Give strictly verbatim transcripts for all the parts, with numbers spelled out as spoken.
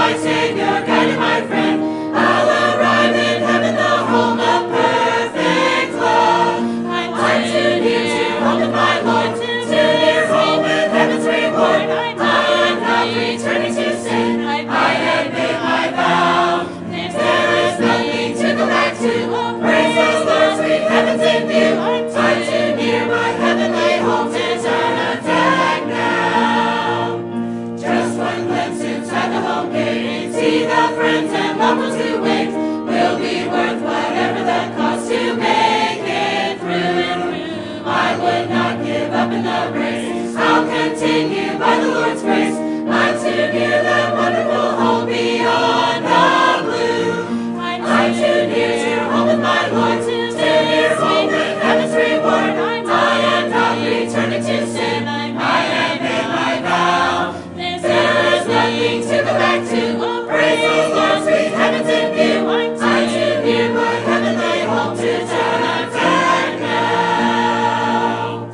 my Savior, guide and my friend. I'll arrive in heaven, the home of perfect love. I'm too near to home with my Lord, too near home with heaven's reward. I am not returning to sin, I have made my vow. There is nothing to go back to. Praise the Lord, sweet heavens in view. I'm too near my heavenly home to turn a back now. Just one glimpse inside the home gate, see the friends and loved ones who wait, will be worth whatever the cost to make it through. I would not give up in the race, I'll continue by the Lord's grace. I'm too near that wonderful home beyond the blue. I'm too near to home with my Lord, too near home with heaven's reward. I am not returning to sin, I have made my vow. There is nothing to go back to. Praise the Lord, sweet heavens in view. I'm too near my heavenly home to turn back now.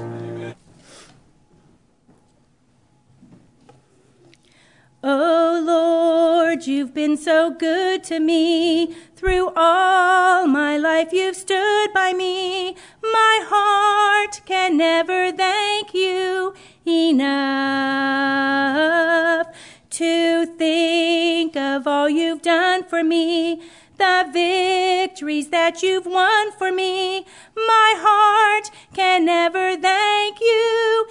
Oh Lord, you've been so good to me. Through all my life you've stood by me. My heart can never thank you enough. To think of all you've done for me, the victories that you've won for me, my heart can never thank you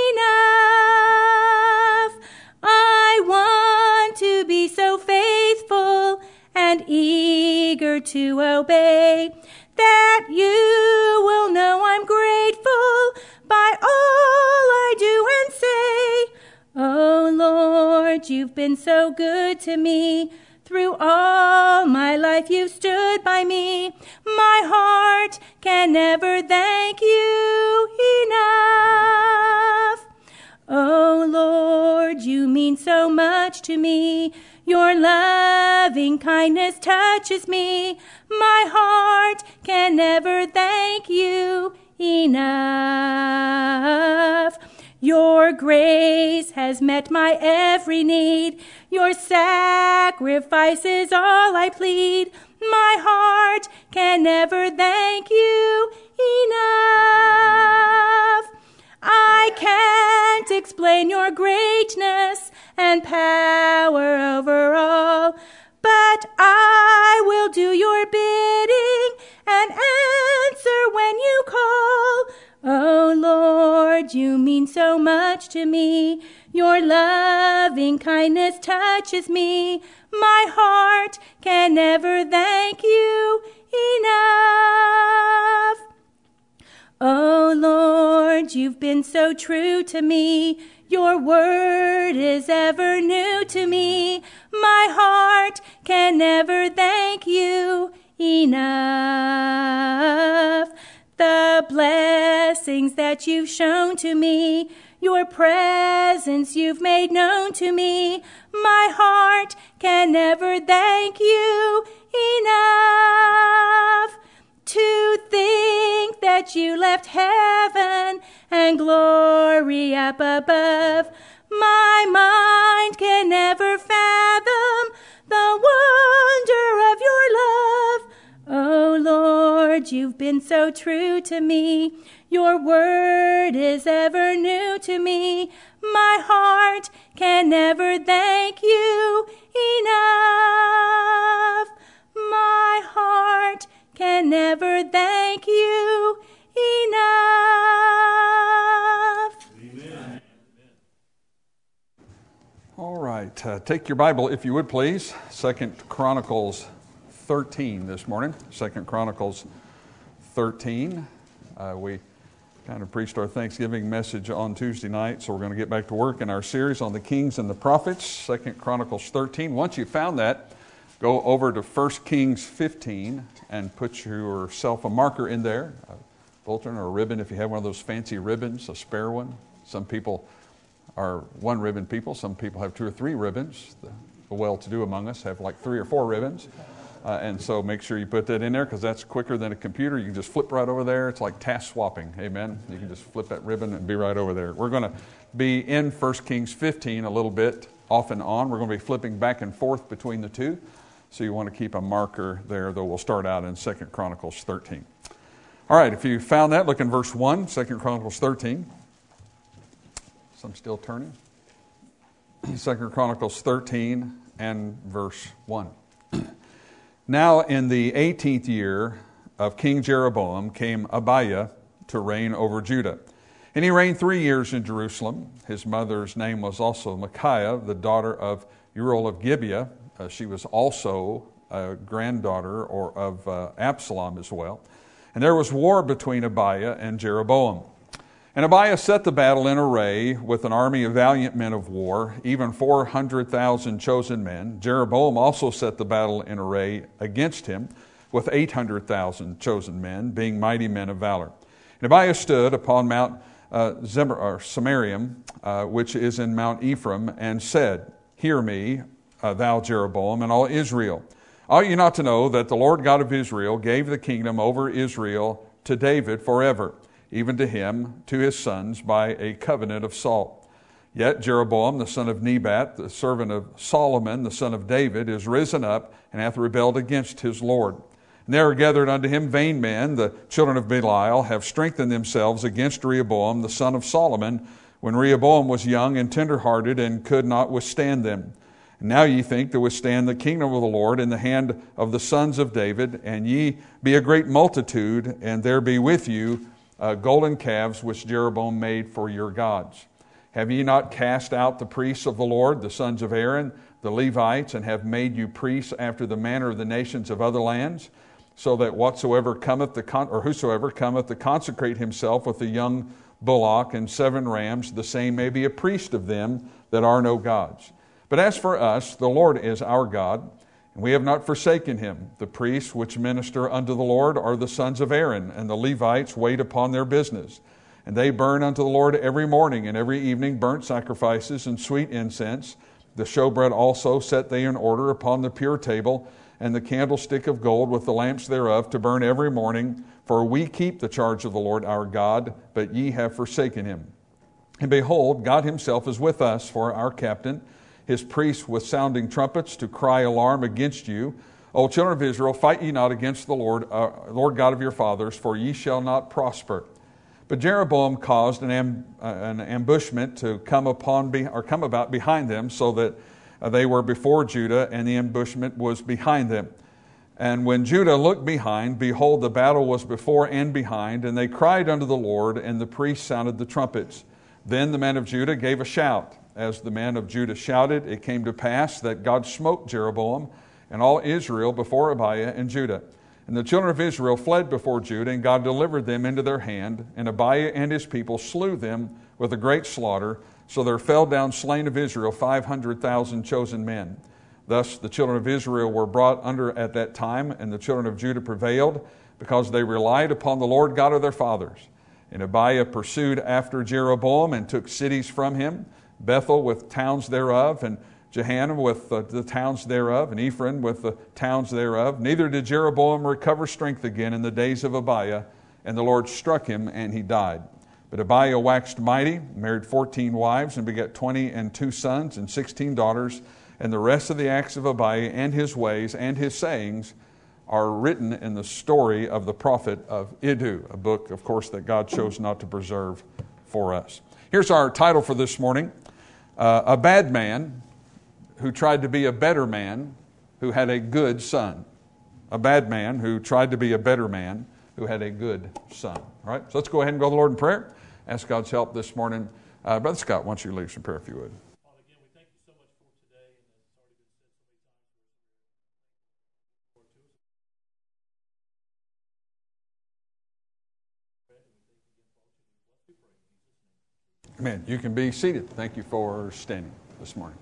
enough. I want to be so faithful and eager to obey that you will know I'm grateful by all I do and say. Oh Lord, you've been so good to me. Through all my life you've stood by me. My heart can never thank you enough. Oh Lord, you mean so much to me. Your loving kindness touches me. My heart can never thank you enough. Your grace has met my every need. Your sacrifice is all I plead. My heart can never thank you enough. I can't explain your greatness and power over all, but I will do your bidding and answer when you call. Oh Lord, you mean so much to me. Your loving kindness touches me. My heart can never thank you enough. Oh Lord, you've been so true to me. Your word is ever new to me. My heart can never thank you enough. The blessings that you've shown to me, your presence you've made known to me, my heart can never thank you enough. To think that you left heaven and glory up above, my mind can never fathom the wonder of your love. Oh Lord, you've been so true to me. Your word is ever new to me. My heart can never thank you enough. My heart can never thank you enough. Amen. All right, uh, take your Bible, if you would please. Second Chronicles thirteen this morning. Second Chronicles thirteen. Uh, we kind of preached our Thanksgiving message on Tuesday night, so we're going to get back to work in our series on the kings and the prophets. Second Chronicles thirteen. Once you found that, go over to First Kings fifteen and put yourself a marker in there, a bulletin or a ribbon if you have one of those fancy ribbons, a spare one. Some people are one ribbon people. Some people have two or three ribbons. The well-to-do among us have like three or four ribbons. Uh, and so make sure you put that in there because that's quicker than a computer. You can just flip right over there. It's like task swapping. Amen. You can just flip that ribbon and be right over there. We're going to be in First Kings fifteen a little bit off and on. We're going to be flipping back and forth between the two. So you want to keep a marker there, though we'll start out in Second Chronicles thirteen. All right, if you found that, look in verse one, Second Chronicles thirteen. So I'm still turning. Second Chronicles thirteen and verse one. Now in the eighteenth year of King Jeroboam came Abiah to reign over Judah. And he reigned three years in Jerusalem. His mother's name was also Micaiah, the daughter of Uriel of Gibeah. Uh, she was also a granddaughter or of uh, Absalom as well. And there was war between Abiah and Jeroboam. And Abiah set the battle in array with an army of valiant men of war, even four hundred thousand chosen men. Jeroboam also set the battle in array against him with eight hundred thousand chosen men, being mighty men of valor. And Abiah stood upon Mount uh, Zemar, or Samarium, uh, which is in Mount Ephraim, and said, Hear me, uh, thou Jeroboam, and all Israel. Ought you not to know that the Lord God of Israel gave the kingdom over Israel to David forever, even to him, to his sons, by a covenant of salt. Yet Jeroboam, the son of Nebat, the servant of Solomon, the son of David, is risen up and hath rebelled against his Lord. And there are gathered unto him vain men, the children of Belial, have strengthened themselves against Rehoboam, the son of Solomon, when Rehoboam was young and tenderhearted and could not withstand them. And now ye think to withstand the kingdom of the Lord in the hand of the sons of David, and ye be a great multitude, and there be with you uh, golden calves which Jeroboam made for your gods. Have ye not cast out the priests of the Lord, the sons of Aaron, the Levites, and have made you priests after the manner of the nations of other lands? So that whatsoever cometh to con- or whosoever cometh to consecrate himself with a young bullock and seven rams, the same may be a priest of them that are no gods. But as for us, the Lord is our God, and we have not forsaken him. The priests which minister unto the Lord are the sons of Aaron, and the Levites wait upon their business. And they burn unto the Lord every morning and every evening burnt sacrifices and sweet incense. The showbread also set they in order upon the pure table, and the candlestick of gold with the lamps thereof to burn every morning. For we keep the charge of the Lord our God, but ye have forsaken him. And behold, God himself is with us for our captain, his priests with sounding trumpets to cry alarm against you. O children of Israel, fight ye not against the Lord, uh, Lord God of your fathers, for ye shall not prosper. But Jeroboam caused an, amb- uh, an ambushment to come upon be- or come about behind them, so that uh, they were before Judah, and the ambushment was behind them. And when Judah looked behind, behold, the battle was before and behind, and they cried unto the Lord, and the priests sounded the trumpets. Then the men of Judah gave a shout. As the men of Judah shouted, it came to pass that God smote Jeroboam and all Israel before Abiah and Judah. And the children of Israel fled before Judah, and God delivered them into their hand. And Abiah and his people slew them with a great slaughter. So there fell down slain of Israel five hundred thousand chosen men. Thus the children of Israel were brought under at that time, and the children of Judah prevailed, because they relied upon the Lord God of their fathers. And Abiah pursued after Jeroboam and took cities from him, Bethel with towns thereof, and Jehannam with uh, the towns thereof, and Ephraim with the towns thereof. Neither did Jeroboam recover strength again in the days of Abiah, and the Lord struck him, and he died. But Abiah waxed mighty, married fourteen wives, and begat twenty and two sons and sixteen daughters. And the rest of the acts of Abiah and his ways and his sayings are written in the story of the prophet of Iddu, a book, of course, that God chose not to preserve for us. Here's our title for this morning. Uh, a bad man who tried to be a better man who had a good son. A bad man who tried to be a better man who had a good son. All right, so let's go ahead and go to the Lord in prayer. Ask God's help this morning. Uh, Brother Scott, why don't you lead us in prayer if you would. Father, again, we thank you so much for today, and it's already been said so many times. Amen. You can be seated. Thank you for standing this morning.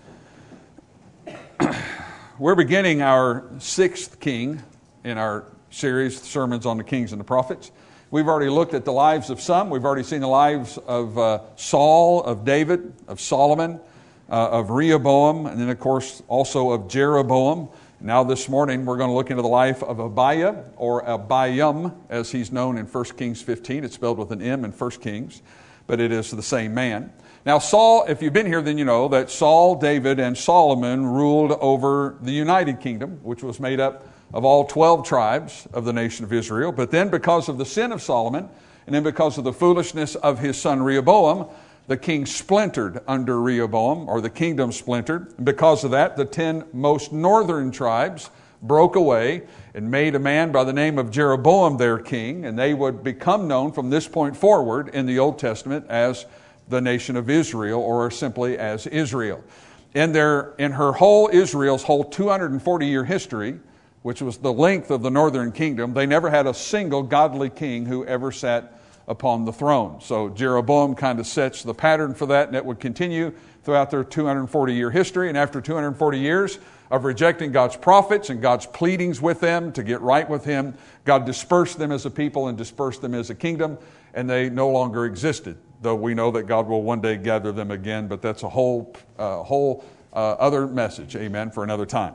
We're beginning our sixth king in our series, Sermons on the Kings and the Prophets. We've already looked at the lives of some. We've already seen the lives of uh, Saul, of David, of Solomon, uh, of Rehoboam, and then, of course, also of Jeroboam. Now this morning, we're going to look into the life of Abiah, or Abiam, as he's known in First Kings fifteen. It's spelled with an M in First Kings, but it is the same man. Now Saul, if you've been here, then you know that Saul, David, and Solomon ruled over the United Kingdom, which was made up of all twelve tribes of the nation of Israel. But then because of the sin of Solomon, and then because of the foolishness of his son Rehoboam, the king splintered under Rehoboam, or the kingdom splintered. And because of that, the ten most northern tribes broke away and made a man by the name of Jeroboam their king, and they would become known from this point forward in the Old Testament as the nation of Israel, or simply as Israel. In their, in her whole, Israel's whole two hundred forty year history, which was the length of the northern kingdom, they never had a single godly king who ever sat upon the throne. So Jeroboam kind of sets the pattern for that, and it would continue throughout their two hundred forty year history. And after two hundred forty years of rejecting God's prophets and God's pleadings with them to get right with Him, God dispersed them as a people and dispersed them as a kingdom, and they no longer existed. Though we know that God will one day gather them again, but that's a whole, uh, whole uh, other message, amen, for another time.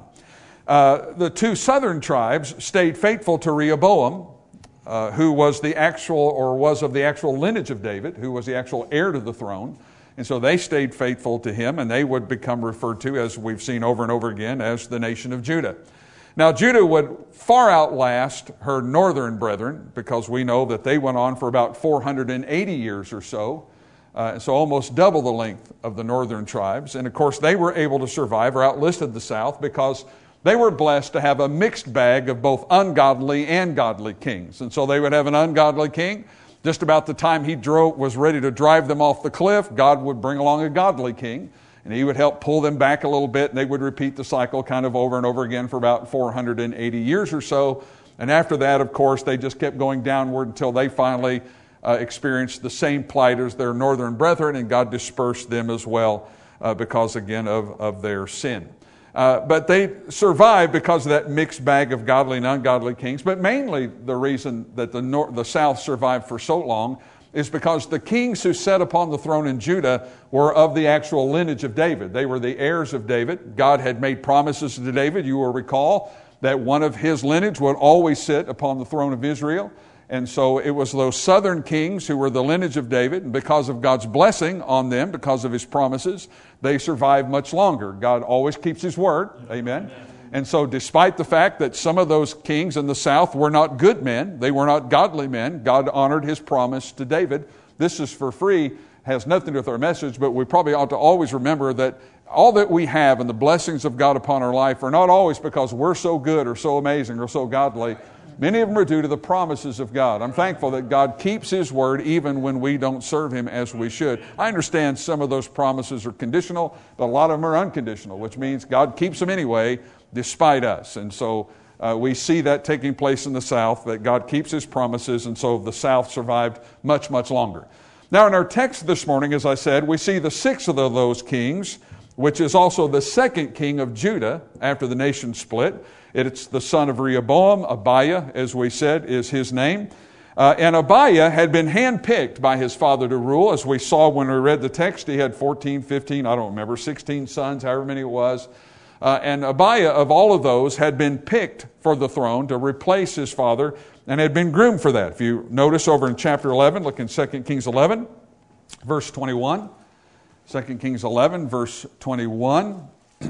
Uh, the two southern tribes stayed faithful to Rehoboam, uh, who was the actual, or was of the actual lineage of David, who was the actual heir to the throne. And so they stayed faithful to him, and they would become referred to, as we've seen over and over again, as the nation of Judah. Now, Judah would far outlast her northern brethren, because we know that they went on for about four hundred eighty years or so, uh, so almost double the length of the northern tribes. And of course, they were able to survive or outlisted the south because they were blessed to have a mixed bag of both ungodly and godly kings. And so they would have an ungodly king. Just about the time he drove, was ready to drive them off the cliff, God would bring along a godly king, and he would help pull them back a little bit, and they would repeat the cycle kind of over and over again for about four hundred eighty years or so. And after that, of course, they just kept going downward until they finally uh, experienced the same plight as their northern brethren, and God dispersed them as well uh, because, again, of, of their sin. Uh, but they survived because of that mixed bag of godly and ungodly kings. But mainly the reason that the, north, the south survived for so long is because the kings who sat upon the throne in Judah were of the actual lineage of David. They were the heirs of David. God had made promises to David. You will recall that one of his lineage would always sit upon the throne of Israel. And so it was those southern kings who were the lineage of David, and because of God's blessing on them, because of His promises, they survived much longer. God always keeps His word. Amen. And so despite the fact that some of those kings in the south were not good men, they were not godly men, God honored His promise to David. This is for free, has nothing to do with our message, but we probably ought to always remember that all that we have and the blessings of God upon our life are not always because we're so good or so amazing or so godly. Many of them are due to the promises of God. I'm thankful that God keeps His word even when we don't serve Him as we should. I understand some of those promises are conditional, but a lot of them are unconditional, which means God keeps them anyway, despite us. And so uh, we see that taking place in the South, that God keeps His promises, and so the South survived much, much longer. Now in our text this morning, as I said, we see the sixth of those kings, which is also the second king of Judah after the nation split. It's the son of Rehoboam. Abiah, as we said, is his name. Uh, and Abiah had been handpicked by his father to rule. As we saw when we read the text, he had fourteen, fifteen, I don't remember, sixteen sons, however many it was. Uh, and Abiah, of all of those, had been picked for the throne to replace his father and had been groomed for that. If you notice over in chapter eleven, look in Second Kings eleven, verse twenty-one. Second Kings eleven, verse twenty-one.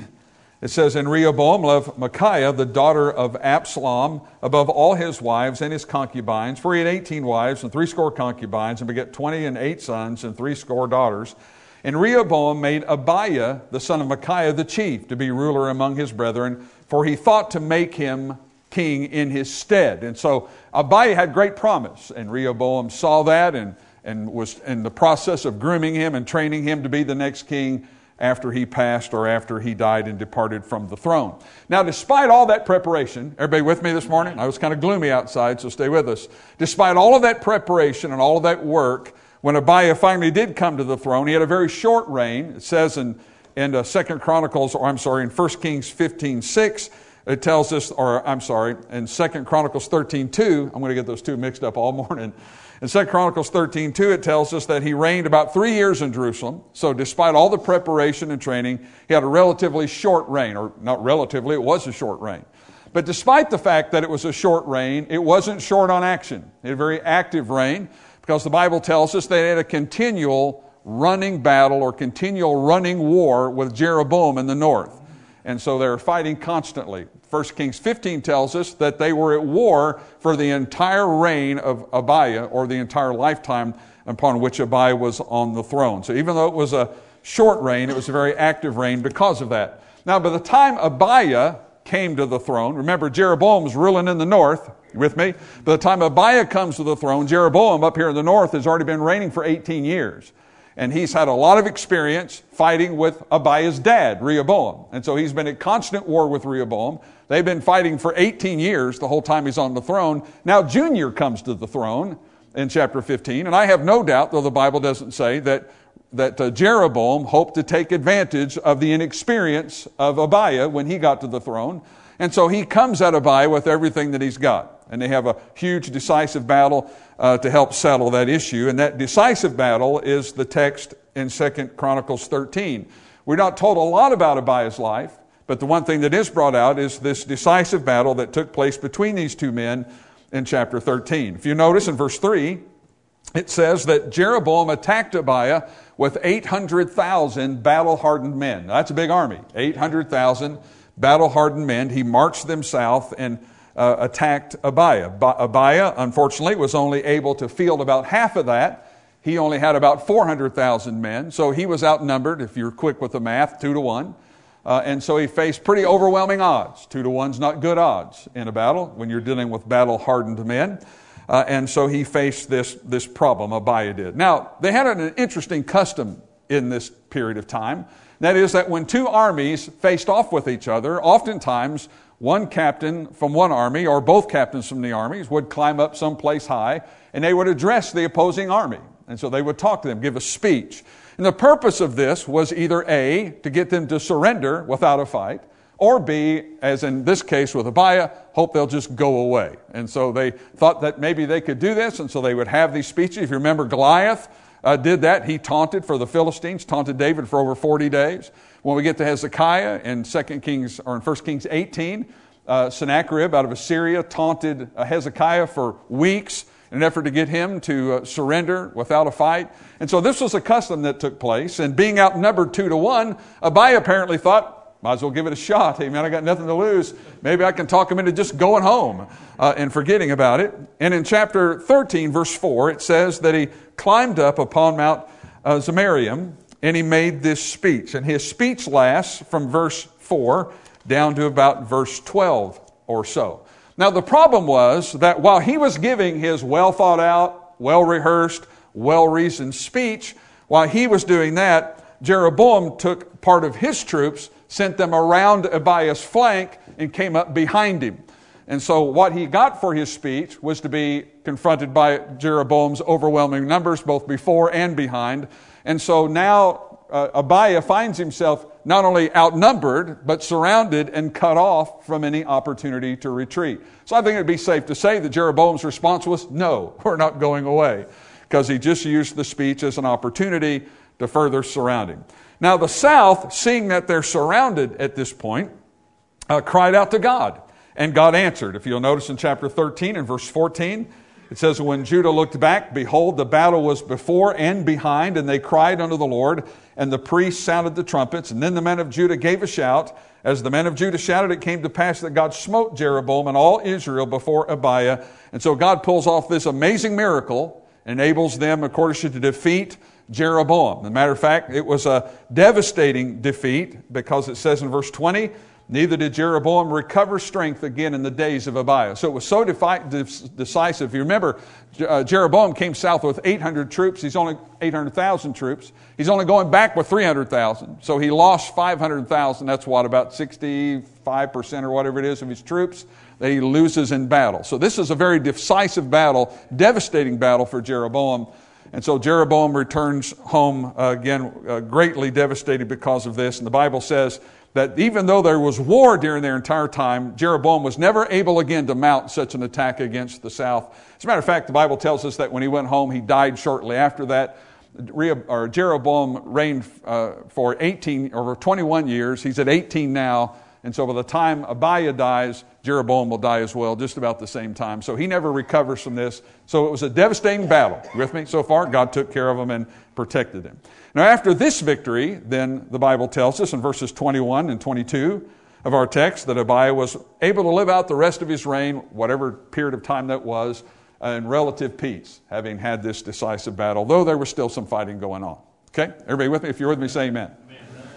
It says, "And Rehoboam loved Micaiah, the daughter of Absalom, above all his wives and his concubines. For he had eighteen wives and threescore concubines, and begat twenty and eight sons and threescore daughters. And Rehoboam made Abiah, the son of Micaiah, the chief, to be ruler among his brethren, for he thought to make him king in his stead." And so Abiah had great promise, and Rehoboam saw that and, and was in the process of grooming him and training him to be the next king after he passed or after he died and departed from the throne. Now, despite all that preparation, everybody with me this morning? I was kind of gloomy outside, so stay with us. Despite all of that preparation and all of that work, when Abiah finally did come to the throne, he had a very short reign. It says in, in uh, Second Chronicles, or I'm sorry, in First Kings fifteen six, it tells us, or I'm sorry, in Second Chronicles thirteen two, I'm going to get those two mixed up all morning. In Second Chronicles thirteen two, it tells us that he reigned about three years in Jerusalem. So despite all the preparation and training, he had a relatively short reign, or not relatively, it was a short reign. But despite the fact that it was a short reign, it wasn't short on action. He had a very active reign, because the Bible tells us they had a continual running battle or continual running war with Jeroboam in the north. And so they're fighting constantly. First Kings fifteen tells us that they were at war for the entire reign of Abiah, or the entire lifetime upon which Abiah was on the throne. So even though it was a short reign, it was a very active reign because of that. Now, by the time Abiah came to the throne, remember Jeroboam was ruling in the north, you with me? By the time Abiah comes to the throne, Jeroboam up here in the north has already been reigning for eighteen years. And he's had a lot of experience fighting with Abiah's dad, Rehoboam. And so he's been at constant war with Rehoboam. They've been fighting for eighteen years, the whole time he's on the throne. Now Junior comes to the throne in chapter fifteen. And I have no doubt, though the Bible doesn't say, that, that uh, Jeroboam hoped to take advantage of the inexperience of Abiah when he got to the throne. And so he comes at Abiah with everything that he's got. And they have a huge decisive battle uh, to help settle that issue. And that decisive battle is the text in Second Chronicles thirteen. We're not told a lot about Abiah's life, but the one thing that is brought out is this decisive battle that took place between these two men in chapter thirteen. If you notice in verse three, it says that Jeroboam attacked Abiah with eight hundred thousand battle-hardened men. Now, that's a big army, eight hundred thousand battle-hardened men. He marched them south and uh, attacked Abiah. Ba- Abiah, unfortunately, was only able to field about half of that. He only had about four hundred thousand men, so he was outnumbered, if you're quick with the math, two to one. Uh, and so he faced pretty overwhelming odds. Two to one's not good odds in a battle when you're dealing with battle-hardened men. Uh, and so he faced this, this problem, Abiah did. Now, they had an interesting custom in this period of time. That is that when two armies faced off with each other, oftentimes one captain from one army or both captains from the armies would climb up someplace high and they would address the opposing army. And so they would talk to them, give a speech. And the purpose of this was either A, to get them to surrender without a fight, or B, as in this case with Abiah, hope they'll just go away. And so they thought that maybe they could do this, and so they would have these speeches. If you remember, Goliath uh, did that. He taunted for the Philistines, taunted David for over forty days. When we get to Hezekiah in Second Kings or in First Kings eighteen, uh, Sennacherib out of Assyria taunted uh, Hezekiah for weeks in an effort to get him to uh, surrender without a fight. And so this was a custom that took place. And being outnumbered two to one, Abiah apparently thought, might as well give it a shot. Hey, man, I got nothing to lose. Maybe I can talk him into just going home uh, and forgetting about it. And in chapter thirteen, verse four, it says that he climbed up upon Mount uh, Zemarium and he made this speech. And his speech lasts from verse four down to about verse twelve or so. Now, the problem was that while he was giving his well thought out, well rehearsed, well reasoned speech, while he was doing that, Jeroboam took part of his troops, sent them around Abiah's flank, and came up behind him. And so what he got for his speech was to be confronted by Jeroboam's overwhelming numbers, both before and behind. And so now uh, Abiah finds himself not only outnumbered, but surrounded and cut off from any opportunity to retreat. So I think it would be safe to say that Jeroboam's response was, no, we're not going away, because he just used the speech as an opportunity to further surround him. Now the south, seeing that they're surrounded at this point, uh, cried out to God, and God answered. If you'll notice in chapter thirteen and verse fourteen, it says, when Judah looked back, behold, the battle was before and behind, and they cried unto the Lord, and the priests sounded the trumpets. And then the men of Judah gave a shout. As the men of Judah shouted, it came to pass that God smote Jeroboam and all Israel before Abiah. And so God pulls off this amazing miracle, enables them, of course, to defeat Jeroboam. As a matter of fact, it was a devastating defeat, because it says in verse twenty, neither did Jeroboam recover strength again in the days of Abiah. So it was so defi- decisive. If you remember, uh, Jeroboam came south with eight hundred troops. He's only eight hundred thousand troops. He's only going back with three hundred thousand. So he lost five hundred thousand. That's what, about sixty-five percent or whatever it is of his troops that he loses in battle. So this is a very decisive battle, devastating battle for Jeroboam. And so Jeroboam returns home uh, again, uh, greatly devastated because of this. And the Bible says that even though there was war during their entire time, Jeroboam was never able again to mount such an attack against the south. As a matter of fact, the Bible tells us that when he went home, he died shortly after that. Jeroboam reigned uh, for eighteen or twenty-one years. He's at eighteen now. And so by the time Abiah dies, Jeroboam will die as well, just about the same time. So he never recovers from this. So it was a devastating battle. You with me so far? God took care of him and protected him. Now after this victory, then the Bible tells us in verses twenty-one and twenty-two of our text that Abiah was able to live out the rest of his reign, whatever period of time that was, in relative peace, having had this decisive battle, though there was still some fighting going on. Okay? Everybody with me? If you're with me, say amen. Amen.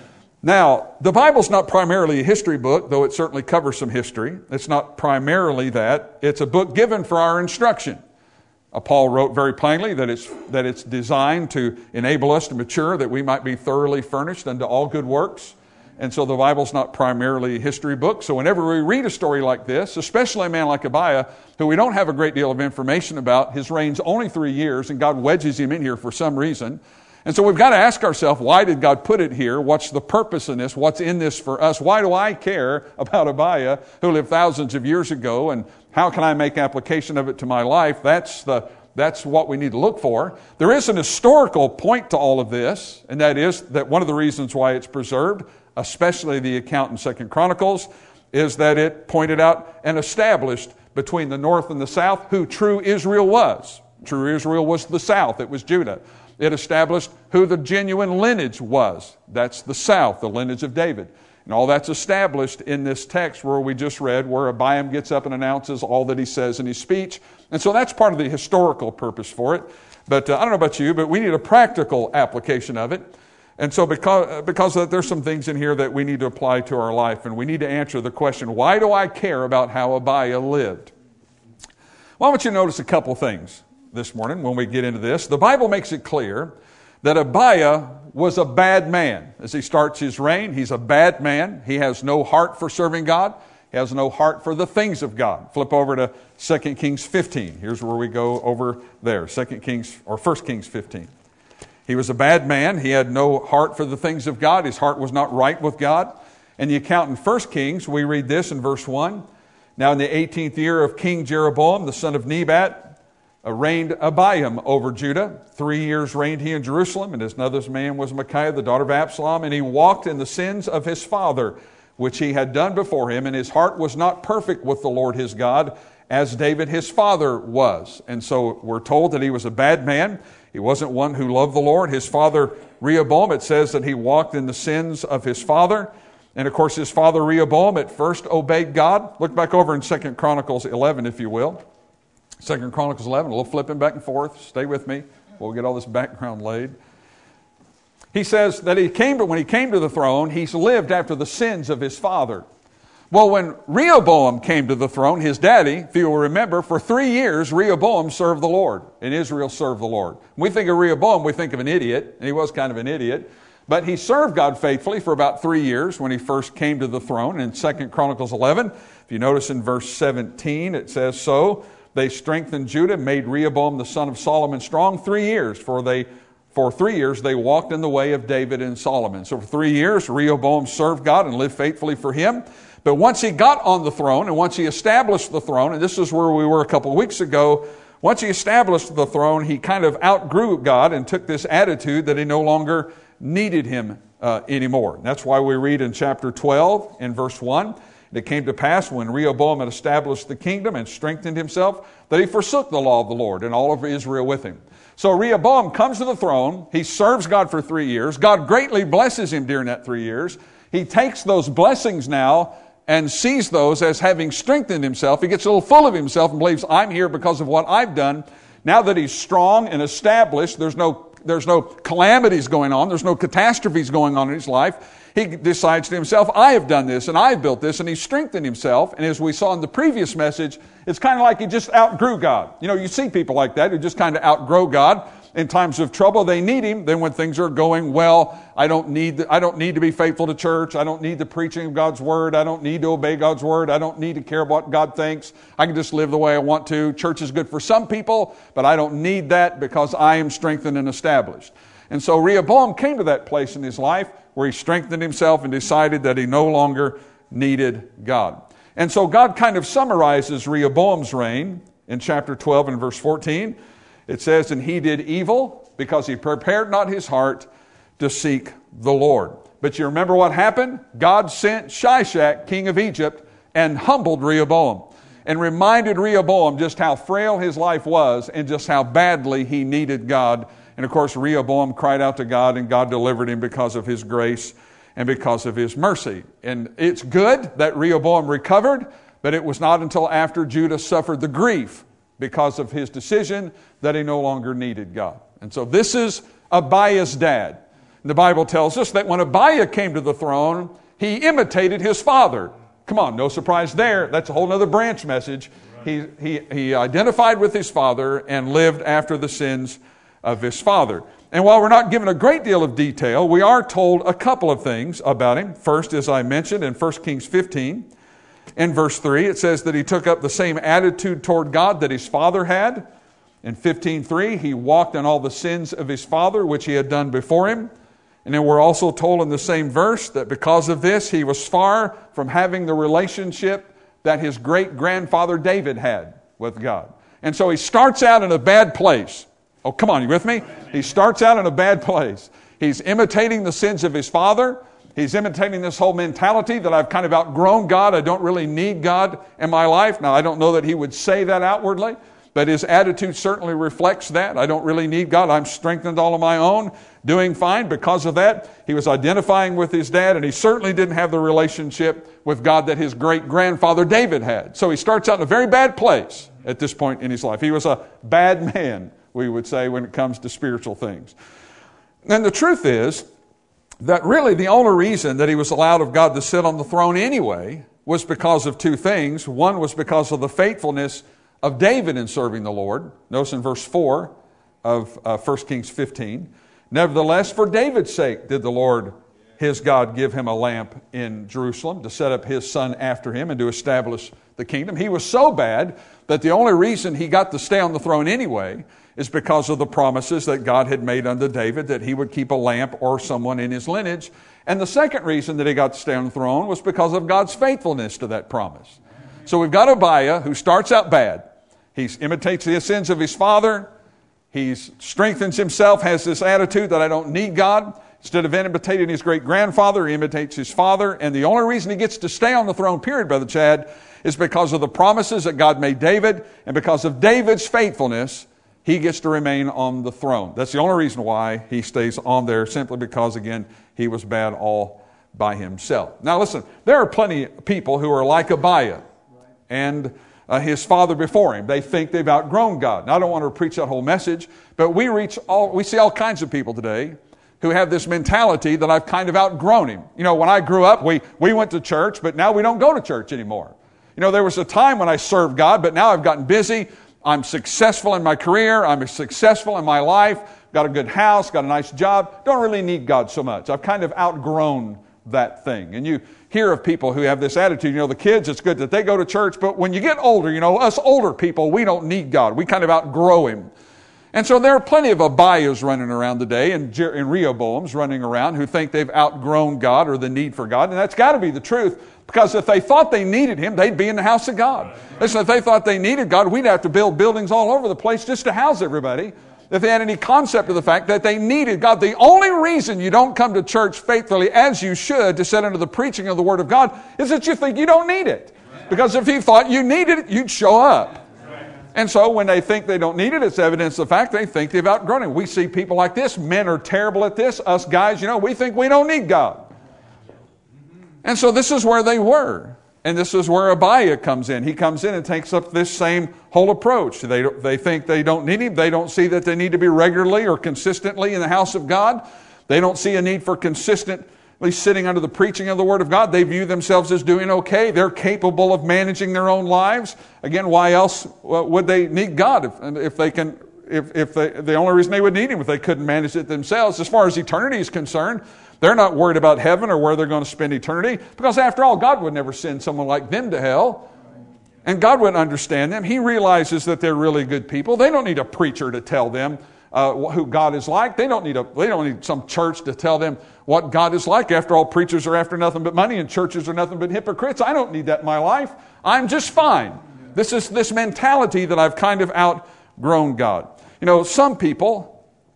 Now, the Bible's not primarily a history book, though it certainly covers some history. It's not primarily that. It's a book given for our instruction. Uh, Paul wrote very plainly that it's, that it's designed to enable us to mature, that we might be thoroughly furnished unto all good works. And so the Bible's not primarily a history book. So whenever we read a story like this, especially a man like Abiah, who we don't have a great deal of information about, his reign's only three years, and God wedges him in here for some reason. And so we've got to ask ourselves, why did God put it here? What's the purpose in this? What's in this for us? Why do I care about Abiah, who lived thousands of years ago, and how can I make application of it to my life? That's the That's what we need to look for. There is an historical point to all of this, and that is that one of the reasons why it's preserved, especially the account in Second Chronicles, is that it pointed out and established between the north and the south who true Israel was. True Israel was the south. It was Judah. It established who the genuine lineage was. That's the south, the lineage of David. And all that's established in this text where we just read, where Abiam gets up and announces all that he says in his speech. And so that's part of the historical purpose for it. But uh, I don't know about you, but we need a practical application of it. And so because, because there's some things in here that we need to apply to our life, and we need to answer the question, why do I care about how Abiah lived? Well, I want you to notice a couple things this morning when we get into this. The Bible makes it clear that Abiah was a bad man. As he starts his reign, he's a bad man. He has no heart for serving God. He has no heart for the things of God. Flip over to Second Kings fifteen. Here's where we go over there. Second Kings, or First Kings fifteen. He was a bad man. He had no heart for the things of God. His heart was not right with God. In the account in First Kings, we read this in verse one. Now in the eighteenth year of King Jeroboam, the son of Nebat, Uh, reigned Abiam over Judah. Three years reigned he in Jerusalem, and his another man was Micaiah, the daughter of Absalom, and he walked in the sins of his father, which he had done before him, and his heart was not perfect with the Lord his God, as David his father was. And so we're told that he was a bad man. He wasn't one who loved the Lord. His father Rehoboam, it says that he walked in the sins of his father. And of course his father Rehoboam at first obeyed God. Look back over in Second Chronicles eleven, if you will. Second Chronicles eleven, a little flipping back and forth. Stay with me while we get all this background laid. He says that he came to, when he came to the throne, he's lived after the sins of his father. Well, when Rehoboam came to the throne, his daddy, if you will remember, for three years, Rehoboam served the Lord, and Israel served the Lord. When we think of Rehoboam, we think of an idiot, and he was kind of an idiot. But he served God faithfully for about three years when he first came to the throne. In Second Chronicles eleven, if you notice in verse seventeen, it says, so they strengthened Judah, made Rehoboam the son of Solomon strong three years, for they for three years they walked in the way of David and Solomon. So for three years, Rehoboam served God and lived faithfully for him. But once he got on the throne, and once he established the throne, and this is where we were a couple of weeks ago, once he established the throne, he kind of outgrew God and took this attitude that he no longer needed him uh, anymore. And that's why we read in chapter twelve, in verse one, it came to pass when Rehoboam had established the kingdom and strengthened himself, that he forsook the law of the Lord and all of Israel with him. So Rehoboam comes to the throne. He serves God for three years. God greatly blesses him during that three years. He takes those blessings now and sees those as having strengthened himself. He gets a little full of himself and believes, I'm here because of what I've done. Now that he's strong and established, there's no, there's no calamities going on. There's no catastrophes going on in his life. He decides to himself, I have done this and I've built this, and he strengthened himself. And as we saw in the previous message, it's kind of like he just outgrew God. You know, you see people like that who just kind of outgrow God. In times of trouble, they need him. Then when things are going well, I don't need the, I don't need to be faithful to church. I don't need the preaching of God's word. I don't need to obey God's word. I don't need to care what God thinks. I can just live the way I want to. Church is good for some people, but I don't need that because I am strengthened and established. And so Rehoboam came to that place in his life where he strengthened himself and decided that he no longer needed God. And so God kind of summarizes Rehoboam's reign in chapter twelve and verse fourteen. It says, and he did evil because he prepared not his heart to seek the Lord. But you remember what happened? God sent Shishak, king of Egypt, and humbled Rehoboam and reminded Rehoboam just how frail his life was and just how badly he needed God. And of course, Rehoboam cried out to God, and God delivered him because of his grace and because of his mercy. And it's good that Rehoboam recovered, but it was not until after Judah suffered the grief because of his decision that he no longer needed God. And so this is Abiah's dad. The Bible tells us that when Abiah came to the throne, he imitated his father. Come on, no surprise there. That's a whole other branch message. He, he, he identified with his father and lived after the sins of his father. And while we're not given a great deal of detail, we are told a couple of things about him. First, as I mentioned, in First Kings fifteen, in verse three, it says that he took up the same attitude toward God that his father had. In fifteen three, he walked in all the sins of his father, which he had done before him. And then we're also told in the same verse that because of this, he was far from having the relationship that his great-grandfather David had with God. And so he starts out in a bad place. Oh, come on, you with me? He starts out in a bad place. He's imitating the sins of his father. He's imitating this whole mentality that I've kind of outgrown God. I don't really need God in my life. Now, I don't know that he would say that outwardly, but his attitude certainly reflects that. I don't really need God. I'm strengthened all on my own, doing fine. Because of that, he was identifying with his dad, and he certainly didn't have the relationship with God that his great-grandfather David had. So he starts out in a very bad place at this point in his life. He was a bad man, we would say, when it comes to spiritual things. And the truth is that really the only reason that he was allowed of God to sit on the throne anyway was because of two things. One was because of the faithfulness of David in serving the Lord. Notice in verse four of uh, First Kings fifteen, nevertheless, for David's sake did the Lord his God give him a lamp in Jerusalem to set up his son after him and to establish the kingdom. He was so bad that the only reason he got to stay on the throne anyway is because of the promises that God had made unto David that he would keep a lamp or someone in his lineage. And the second reason that he got to stay on the throne was because of God's faithfulness to that promise. So we've got Abiah, who starts out bad. He imitates the sins of his father. He strengthens himself, has this attitude that I don't need God. Instead of imitating his great-grandfather, he imitates his father. And the only reason he gets to stay on the throne, period, Brother Chad, is because of the promises that God made David. And because of David's faithfulness, he gets to remain on the throne. That's the only reason why he stays on there, simply because, again, he was bad all by himself. Now listen, there are plenty of people who are like Abiah and Uh, his father before him. They think they've outgrown God. Now, I don't want to preach that whole message, but we reach all, we see all kinds of people today who have this mentality that I've kind of outgrown him. You know, when I grew up, we, we went to church, but now we don't go to church anymore. You know, there was a time when I served God, but now I've gotten busy. I'm successful in my career. I'm successful in my life. Got a good house, got a nice job. Don't really need God so much. I've kind of outgrown that thing. And you hear of people who have this attitude. You know, the kids, it's good that they go to church, but when you get older, you know, us older people, we don't need God. We kind of outgrow him. And so there are plenty of Abiahs running around today and, Jer- and Rehoboams running around who think they've outgrown God or the need for God. And that's got to be the truth, because if they thought they needed him, they'd be in the house of God. Listen, if they thought they needed God, we'd have to build buildings all over the place just to house everybody. If they had any concept of the fact that they needed God. The only reason you don't come to church faithfully as you should to sit under the preaching of the Word of God is that you think you don't need it. Because if you thought you needed it, you'd show up. And so when they think they don't need it, it's evidence of the fact they think they've outgrown it. We see people like this. Men are terrible at this. Us guys, you know, we think we don't need God. And so this is where they were. And this is where Abiah comes in. He comes in and takes up this same whole approach. They, they think they don't need him. They don't see that they need to be regularly or consistently in the house of God. They don't see a need for consistently sitting under the preaching of the Word of God. They view themselves as doing okay. They're capable of managing their own lives. Again, why else would they need God if, if they can? If, if they, the only reason they would need him if they couldn't manage it themselves. As far as eternity is concerned, they're not worried about heaven or where they're going to spend eternity, because after all, God would never send someone like them to hell. And God would understand them. He realizes that they're really good people. They don't need a preacher to tell them uh, who God is like. They don't need a, they don't need some church to tell them what God is like. After all, preachers are after nothing but money and churches are nothing but hypocrites. I don't need that in my life. I'm just fine. This is this mentality that I've kind of outgrown God. You know, some people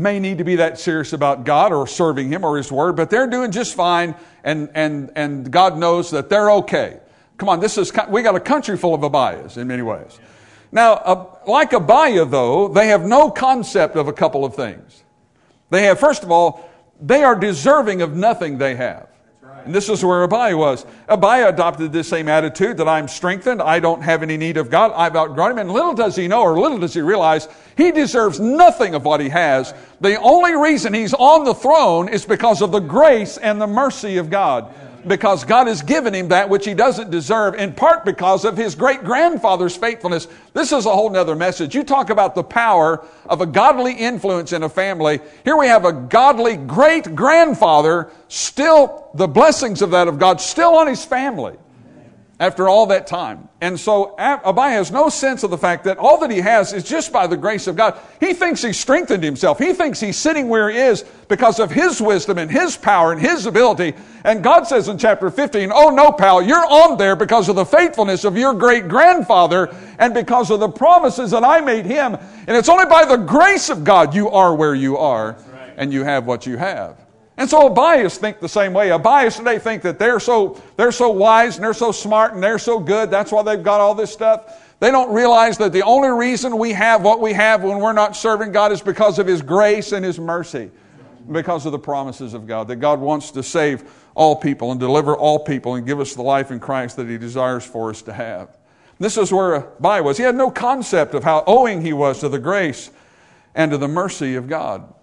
may need to be that serious about God or serving Him or His Word, but they're doing just fine, and and and God knows that they're okay. Come on, this is we got a country full of Abiahs in many ways. Now, uh, like Abiah, though, they have no concept of a couple of things. They have, first of all, they are deserving of nothing they have. And this is where Abiah was. Abiah adopted this same attitude that I'm strengthened, I don't have any need of God, I've outgrown Him. And little does he know, or little does he realize, he deserves nothing of what he has. The only reason he's on the throne is because of the grace and the mercy of God. Because God has given him that which he doesn't deserve, in part because of his great-grandfather's faithfulness. This is a whole nother message. You talk about the power of a godly influence in a family. Here we have a godly great-grandfather, still, the blessings of that of God, still on his family after all that time. And so Abiah has no sense of the fact that all that he has is just by the grace of God. He thinks he's strengthened himself. He thinks he's sitting where he is because of his wisdom and his power and his ability. And God says in chapter fifteen, oh no, pal, you're on there because of the faithfulness of your great-grandfather and because of the promises that I made him. And it's only by the grace of God you are where you are and you have what you have. And so Abiahs think the same way. Abiahs today think that they're so they're so wise and they're so smart and they're so good. That's why they've got all this stuff. They don't realize that the only reason we have what we have when we're not serving God is because of His grace and His mercy. Because of the promises of God. That God wants to save all people and deliver all people and give us the life in Christ that He desires for us to have. This is where Abiah was. He had no concept of how owing he was to the grace and to the mercy of God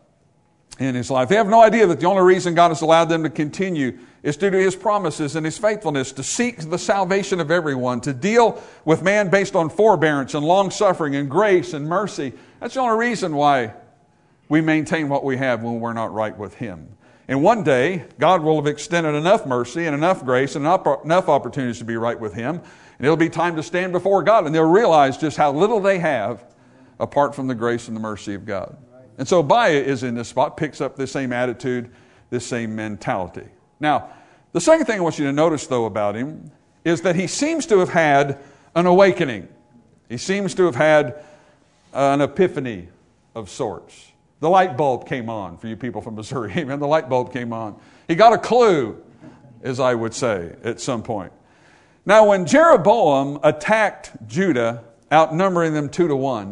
in his life. They have no idea that the only reason God has allowed them to continue is due to His promises and His faithfulness to seek the salvation of everyone, to deal with man based on forbearance and long-suffering and grace and mercy. That's the only reason why we maintain what we have when we're not right with Him. And one day, God will have extended enough mercy and enough grace and enough opportunities to be right with Him. And it'll be time to stand before God, and they'll realize just how little they have apart from the grace and the mercy of God. And so Abiah is in this spot, picks up this same attitude, this same mentality. Now, the second thing I want you to notice, though, about him is that he seems to have had an awakening. He seems to have had an epiphany of sorts. The light bulb came on for you people from Missouri. Amen. The light bulb came on. He got a clue, as I would say, at some point. Now, when Jeroboam attacked Judah, outnumbering them two to one,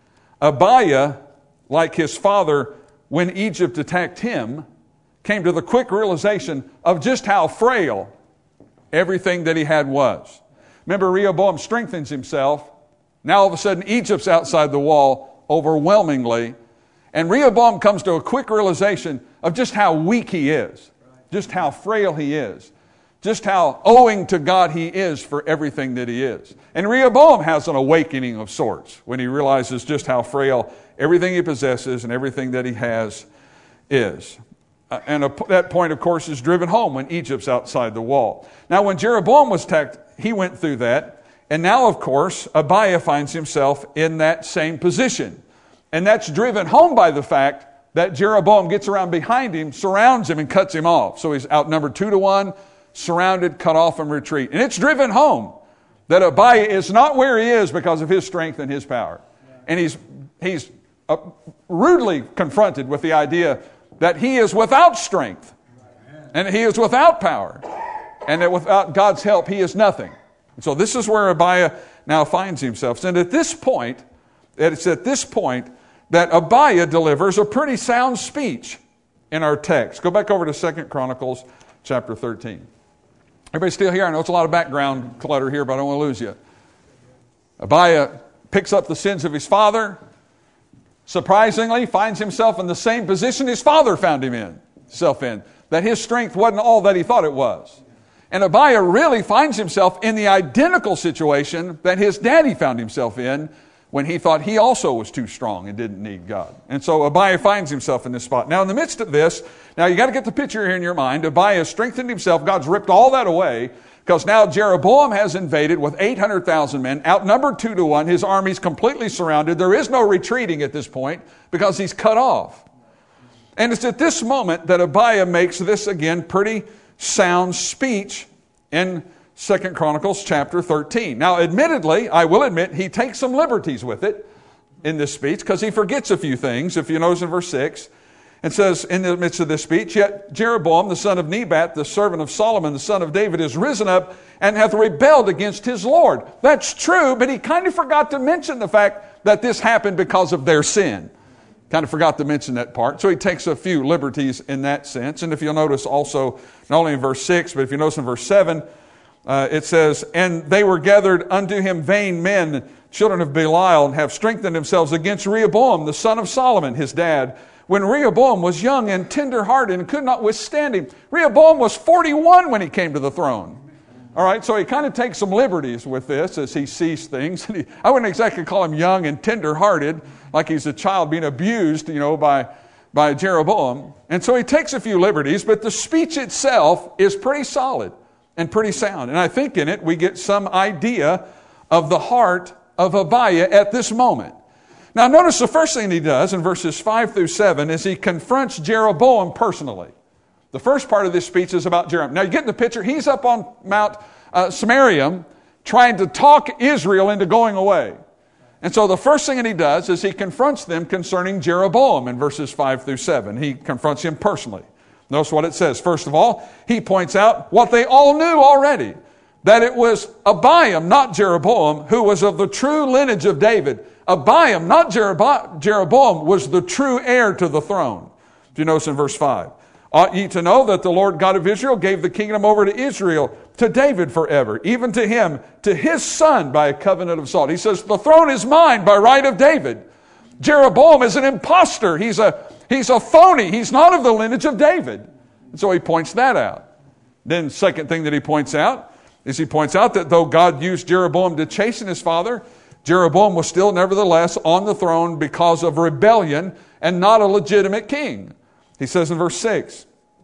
Abiah, like his father, when Egypt attacked him, came to the quick realization of just how frail everything that he had was. Remember, Rehoboam strengthens himself. Now all of a sudden Egypt's outside the wall overwhelmingly. And Rehoboam comes to a quick realization of just how weak he is, just how frail he is, just how owing to God he is for everything that he is. And Rehoboam has an awakening of sorts when he realizes just how frail everything he possesses and everything that he has is. Uh, and a, that point, of course, is driven home when Egypt's outside the wall. Now, when Jeroboam was attacked, he went through that. And now, of course, Abiah finds himself in that same position. And that's driven home by the fact that Jeroboam gets around behind him, surrounds him, and cuts him off. So he's outnumbered two to one, surrounded, cut off, and retreat. And it's driven home that Abiah is not where he is because of his strength and his power. And he's he's uh, rudely confronted with the idea that he is without strength and he is without power and that without God's help he is nothing. And so this is where Abiah now finds himself. And at this point, it's at this point that Abiah delivers a pretty sound speech in our text. Go back over to Second Chronicles chapter thirteen. Everybody still here? I know it's a lot of background clutter here, but I don't want to lose you. Abiah picks up the sins of his father. Surprisingly, finds himself in the same position his father found him in, self in, that his strength wasn't all that he thought it was. And Abiah really finds himself in the identical situation that his daddy found himself in when he thought he also was too strong and didn't need God. And so Abiah finds himself in this spot. Now, in the midst of this, now you got to get the picture here in your mind. Abiah has strengthened himself. God's ripped all that away because now Jeroboam has invaded with eight hundred thousand men, outnumbered two to one. His army's completely surrounded. There is no retreating at this point because he's cut off. And it's at this moment that Abiah makes this, again, pretty sound speech in Second Chronicles chapter thirteen. Now, admittedly, I will admit, he takes some liberties with it in this speech because he forgets a few things. If you notice in verse six, It says in the midst of this speech, yet Jeroboam, the son of Nebat, the servant of Solomon, the son of David, is risen up and hath rebelled against his Lord. That's true, but he kind of forgot to mention the fact that this happened because of their sin. Kind of forgot to mention that part. So he takes a few liberties in that sense. And if you'll notice also, not only in verse six, but if you notice in verse seven, uh, it says, and they were gathered unto him vain men, children of Belial, and have strengthened themselves against Rehoboam, the son of Solomon, his dad, when Rehoboam was young and tender-hearted and could not withstand him. Rehoboam was forty-one when he came to the throne. All right, so he kind of takes some liberties with this as he sees things. He, I wouldn't exactly call him young and tender-hearted, like he's a child being abused, you know, by, by Jeroboam. And so he takes a few liberties, but the speech itself is pretty solid and pretty sound. And I think in it we get some idea of the heart of Abiah at this moment. Now notice the first thing he does in verses five through seven is he confronts Jeroboam personally. The first part of this speech is about Jeroboam. Now you get in the picture, he's up on Mount uh, Samarium trying to talk Israel into going away. And so the first thing that he does is he confronts them concerning Jeroboam in verses five through seven. He confronts him personally. Notice what it says. First of all, he points out what they all knew already, that it was Abiam, not Jeroboam, who was of the true lineage of David. Abiam, not Jeroboam, was the true heir to the throne. Do you notice in verse five? Ought ye to know that the Lord God of Israel gave the kingdom over to Israel, to David forever, even to him, to his son by a covenant of salt. He says, the throne is mine by right of David. Jeroboam is an imposter. He's a, he's a phony. He's not of the lineage of David. And so he points that out. Then second thing that he points out is he points out that though God used Jeroboam to chasten his father, Jeroboam was still nevertheless on the throne because of rebellion and not a legitimate king. He says in verse six,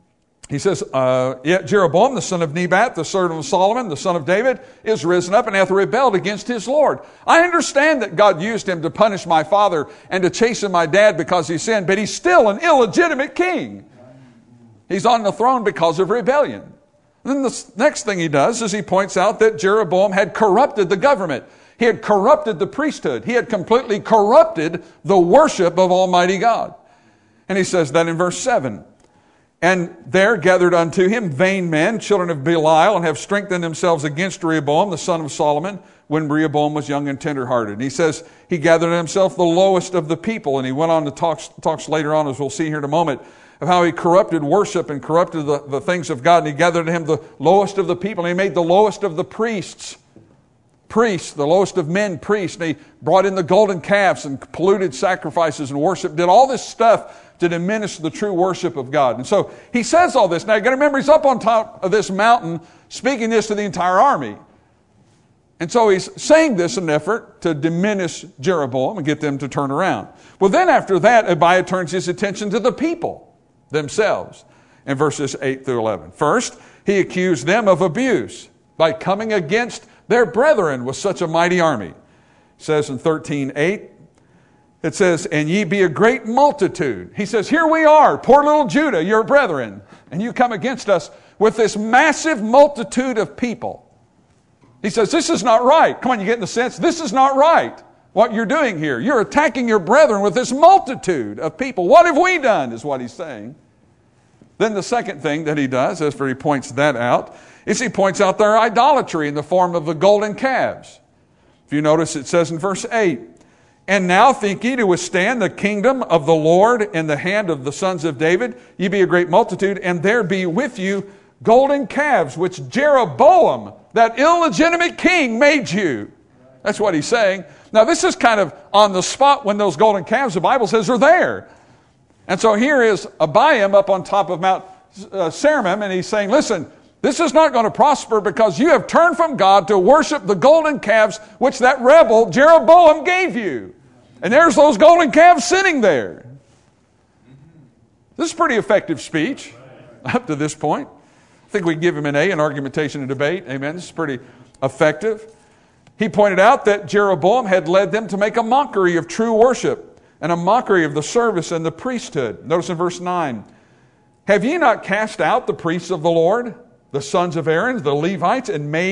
he says, uh, yet Jeroboam, the son of Nebat, the servant of Solomon, the son of David, is risen up and hath rebelled against his Lord. I understand that God used him to punish my father and to chasten my dad because he sinned, but he's still an illegitimate king. He's on the throne because of rebellion. And then the next thing he does is he points out that Jeroboam had corrupted the government. He had corrupted the priesthood. He had completely corrupted the worship of Almighty God. And he says that in verse seven. And there gathered unto him vain men, children of Belial, and have strengthened themselves against Rehoboam, the son of Solomon, when Rehoboam was young and tenderhearted. And he says he gathered to himself the lowest of the people. And he went on to talk talks later on, as we'll see here in a moment, of how he corrupted worship and corrupted the, the things of God. And he gathered to him the lowest of the people. And he made the lowest of the priests. Priests, the lowest of men, priests. And he brought in the golden calves and polluted sacrifices and worship. Did all this stuff to diminish the true worship of God. And so he says all this. Now you got to remember, he's up on top of this mountain speaking this to the entire army. And so he's saying this in an effort to diminish Jeroboam and get them to turn around. Well, then after that, Abiah turns his attention to the people themselves in verses eight through eleven. First, he accused them of abuse by coming against their brethren with such a mighty army. It says in thirteen eight, it says, and ye be a great multitude. He says, here we are, poor little Judah, your brethren, and you come against us with this massive multitude of people. He says, this is not right. Come on, you get in the sense, this is not right, what you're doing here. You're attacking your brethren with this multitude of people. What have we done, is what he's saying. Then the second thing that he does, after he points that out, is he points out their idolatry in the form of the golden calves. If you notice, it says in verse eight, and now think ye to withstand the kingdom of the Lord in the hand of the sons of David? Ye be a great multitude, and there be with you golden calves, which Jeroboam, that illegitimate king, made you. That's what he's saying. Now this is kind of on the spot when those golden calves, the Bible says, are there. And so here is Abiam up on top of Mount uh, Saramim, and he's saying, listen, this is not going to prosper because you have turned from God to worship the golden calves which that rebel Jeroboam gave you. And there's those golden calves sitting there. This is pretty effective speech up to this point. I think we can give him an A in argumentation and debate. Amen. This is pretty effective. He pointed out that Jeroboam had led them to make a mockery of true worship and a mockery of the service and the priesthood. Notice in verse nine, have ye not cast out the priests of the Lord, the sons of Aaron, the Levites, and made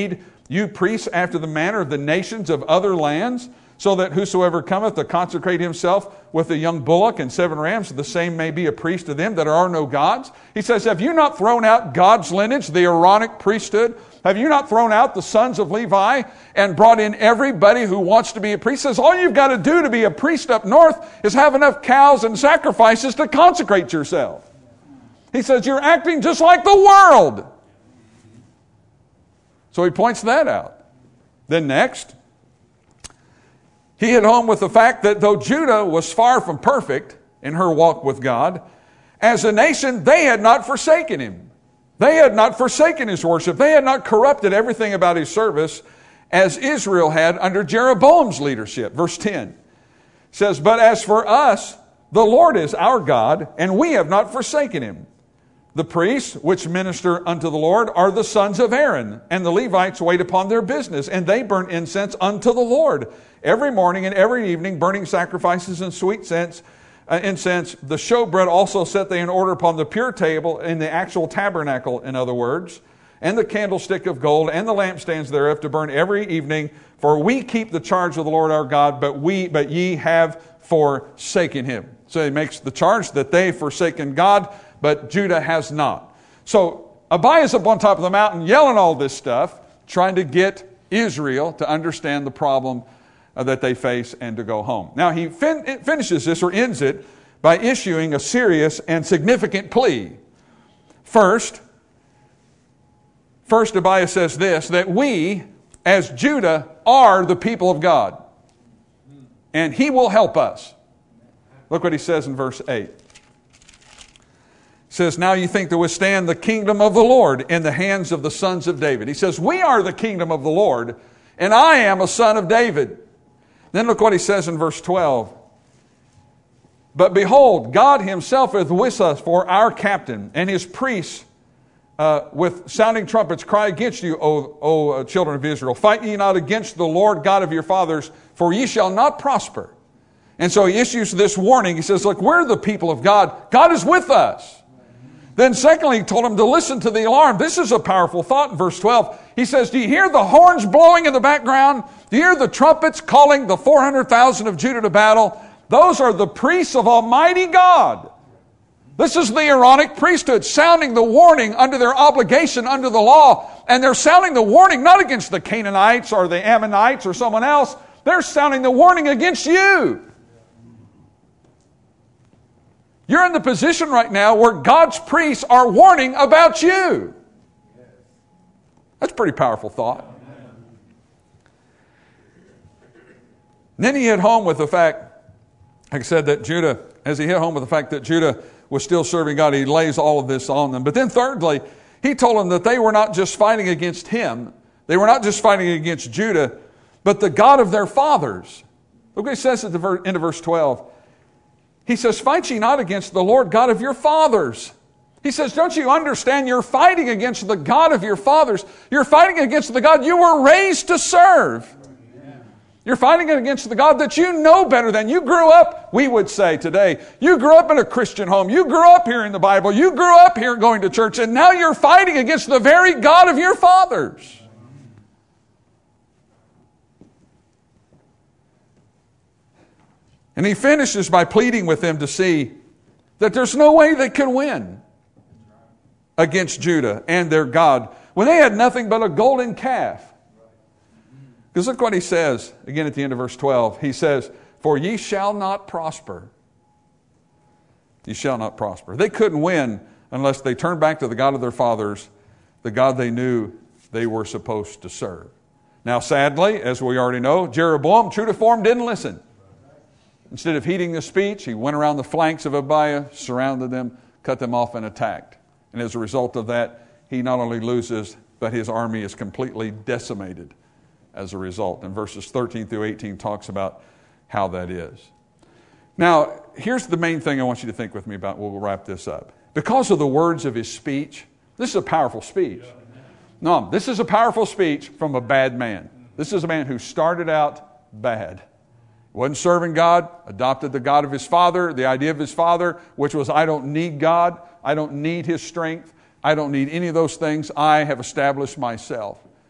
You priests after the manner of the nations of other lands, so that whosoever cometh to consecrate himself with a young bullock and seven rams, the same may be a priest to them that are no gods. He says, have you not thrown out God's lineage, the Aaronic priesthood? Have you not thrown out the sons of Levi and brought in everybody who wants to be a priest? He says, all you've got to do to be a priest up north is have enough cows and sacrifices to consecrate yourself. He says, you're acting just like the world. So he points that out. Then next, he hit home with the fact that though Judah was far from perfect in her walk with God, as a nation, they had not forsaken him. They had not forsaken his worship. They had not corrupted everything about his service as Israel had under Jeroboam's leadership. Verse ten says, but as for us, the Lord is our God, and we have not forsaken him. The priests which minister unto the Lord are the sons of Aaron, and the Levites wait upon their business, and they burn incense unto the Lord every morning and every evening, burning sacrifices and sweet scents, uh, incense. The showbread also set they in order upon the pure table, in the actual tabernacle, in other words, and the candlestick of gold, and the lampstands thereof to burn every evening. For we keep the charge of the Lord our God, but we, but ye have forsaken him. So he makes the charge that they forsaken God, but Judah has not. So Abiah's up on top of the mountain yelling all this stuff, trying to get Israel to understand the problem uh, that they face and to go home. Now he fin- finishes this or ends it by issuing a serious and significant plea. First, first Abiah says this, that we as Judah are the people of God, and he will help us. Look what he says in verse eight. Says, now you think to withstand the kingdom of the Lord in the hands of the sons of David. He says, we are the kingdom of the Lord, and I am a son of David. Then look what he says in verse twelve. But behold, God himself is with us for our captain, and his priests uh, with sounding trumpets cry against you, O, o uh, children of Israel. Fight ye not against the Lord God of your fathers, for ye shall not prosper. And so he issues this warning. He says, look, we're the people of God. God is with us. Then secondly, he told him to listen to the alarm. This is a powerful thought in verse twelve. He says, do you hear the horns blowing in the background? Do you hear the trumpets calling the four hundred thousand of Judah to battle? Those are the priests of Almighty God. This is the Aaronic priesthood sounding the warning under their obligation under the law. And they're sounding the warning not against the Canaanites or the Ammonites or someone else. They're sounding the warning against you. You're in the position right now where God's priests are warning about you. That's a pretty powerful thought. And then he hit home with the fact, like I said, that Judah, as he hit home with the fact that Judah was still serving God, he lays all of this on them. But then thirdly, he told them that they were not just fighting against him. They were not just fighting against Judah, but the God of their fathers. Look what he says at the end of verse twelve. He says, fight ye not against the Lord God of your fathers. He says, don't you understand? You're fighting against the God of your fathers. You're fighting against the God you were raised to serve. You're fighting against the God that you know better than. You grew up, we would say today, you grew up in a Christian home. You grew up hearing the Bible. You grew up here going to church. And now you're fighting against the very God of your fathers. And he finishes by pleading with them to see that there's no way they can win against Judah and their God when they had nothing but a golden calf. Because look what he says, again at the end of verse twelve. He says, for ye shall not prosper. Ye shall not prosper. They couldn't win unless they turned back to the God of their fathers, the God they knew they were supposed to serve. Now sadly, as we already know, Jeroboam, true to form, didn't listen. Instead of heeding the speech, he went around the flanks of Abiah, surrounded them, cut them off, and attacked. And as a result of that, he not only loses, but his army is completely decimated as a result. And verses thirteen through eighteen talks about how that is. Now, here's the main thing I want you to think with me about. We'll wrap this up. Because of the words of his speech, this is a powerful speech. No, this is a powerful speech from a bad man. This is a man who started out bad. Wasn't serving God, adopted the God of his father, the idea of his father, which was, I don't need God, I don't need his strength, I don't need any of those things, I have established myself.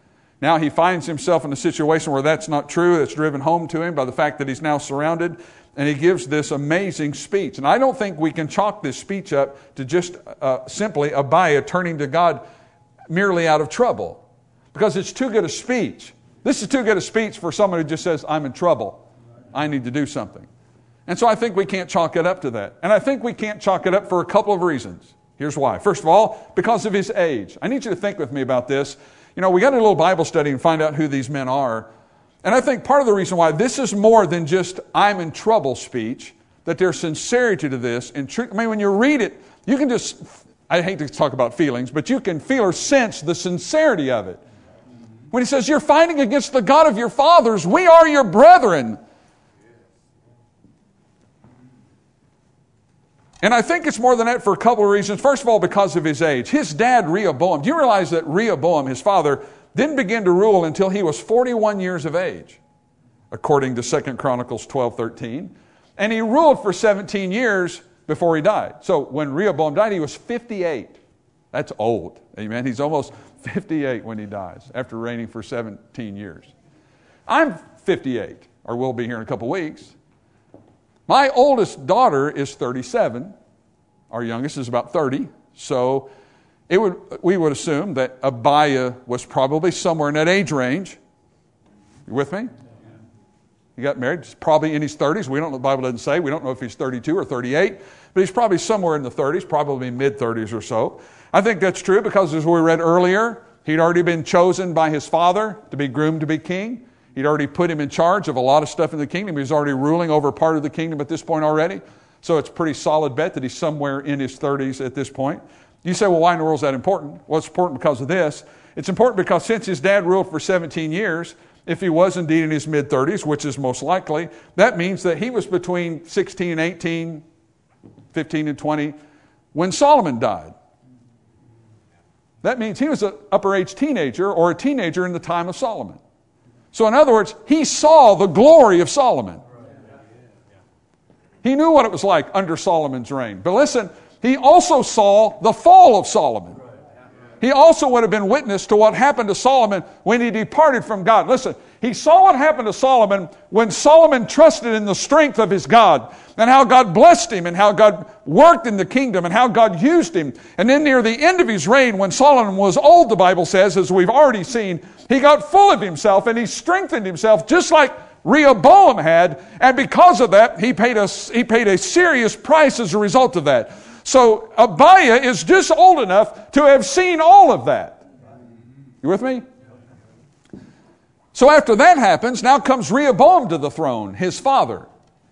Now he finds himself in a situation where that's not true. It's driven home to him by the fact that he's now surrounded. And he gives this amazing speech. And I don't think we can chalk this speech up to just uh, simply Abiah turning to God merely out of trouble. Because it's too good a speech. This is too good a speech for someone who just says, I'm in trouble. I need to do something. And so I think we can't chalk it up to that. And I think we can't chalk it up for a couple of reasons. Here's why. First of all, because of his age. I need you to think with me about this. You know, we got a little Bible study and find out who these men are. And I think part of the reason why this is more than just I'm in trouble speech, that there's sincerity to this. And tr- I mean, when you read it, you can just, I hate to talk about feelings, but you can feel or sense the sincerity of it. When he says, you're fighting against the God of your fathers, we are your brethren. And I think it's more than that for a couple of reasons. First of all, because of his age. His dad, Rehoboam, do you realize that Rehoboam, his father, didn't begin to rule until he was forty-one years of age, according to Second Chronicles twelve thirteen. And he ruled for seventeen years before he died. So when Rehoboam died, he was fifty-eight. That's old. Amen. He's almost fifty-eight when he dies, after reigning for seventeen years. I'm fifty-eight, or will be here in a couple weeks. My oldest daughter is thirty-seven. Our youngest is about thirty. So it would we would assume that Abiah was probably somewhere in that age range. You with me? He got married, he's probably in his thirties. We don't know, the Bible doesn't say. We don't know if he's thirty-two or thirty-eight. But he's probably somewhere in the thirties, probably mid-thirties or so. I think that's true because as we read earlier, he'd already been chosen by his father to be groomed to be king. He'd already put him in charge of a lot of stuff in the kingdom. He was already ruling over part of the kingdom at this point already. So it's a pretty solid bet that he's somewhere in his thirties at this point. You say, well, why in the world is that important? Well, it's important because of this. It's important because since his dad ruled for seventeen years, if he was indeed in his mid-thirties, which is most likely, that means that he was between sixteen and eighteen, fifteen and twenty, when Solomon died. That means he was an upper-age teenager or a teenager in the time of Solomon. So in other words, he saw the glory of Solomon. He knew what it was like under Solomon's reign. But listen, he also saw the fall of Solomon. He also would have been witness to what happened to Solomon when he departed from God. Listen, he saw what happened to Solomon when Solomon trusted in the strength of his God and how God blessed him and how God worked in the kingdom and how God used him. And then near the end of his reign, when Solomon was old, the Bible says, as we've already seen, he got full of himself and he strengthened himself just like Rehoboam had. And because of that, he paid a, he paid a serious price as a result of that. So Abiah is just old enough to have seen all of that. You with me? So after that happens, now comes Rehoboam to the throne, his father.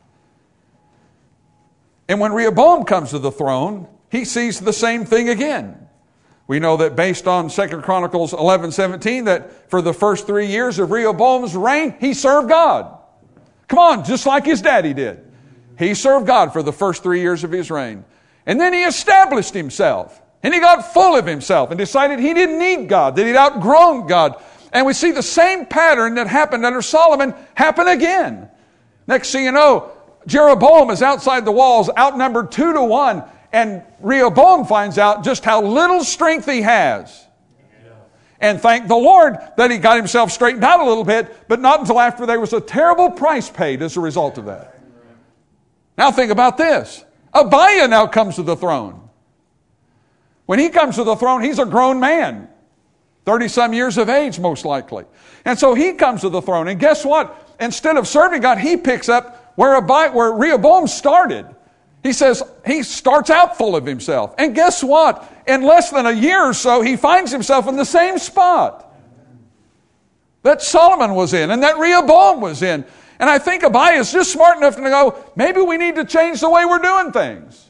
And when Rehoboam comes to the throne, he sees the same thing again. We know that based on Second Chronicles eleven seventeen, that for the first three years of Rehoboam's reign, he served God. Come on, just like his daddy did. He served God for the first three years of his reign. And then he established himself. And he got full of himself and decided he didn't need God, that he'd outgrown God. And we see the same pattern that happened under Solomon happen again. Next thing you know, Jeroboam is outside the walls, outnumbered two to one. And Rehoboam finds out just how little strength he has. And thank the Lord that he got himself straightened out a little bit, but not until after there was a terrible price paid as a result of that. Now think about this. Abiah now comes to the throne. When he comes to the throne, he's a grown man. thirty-some years of age, most likely. And so he comes to the throne. And guess what? Instead of serving God, he picks up where, Abiah, where Rehoboam started. He says, he starts out full of himself. And guess what? In less than a year or so, he finds himself in the same spot that Solomon was in and that Rehoboam was in. And I think Abiah is just smart enough to go, maybe we need to change the way we're doing things.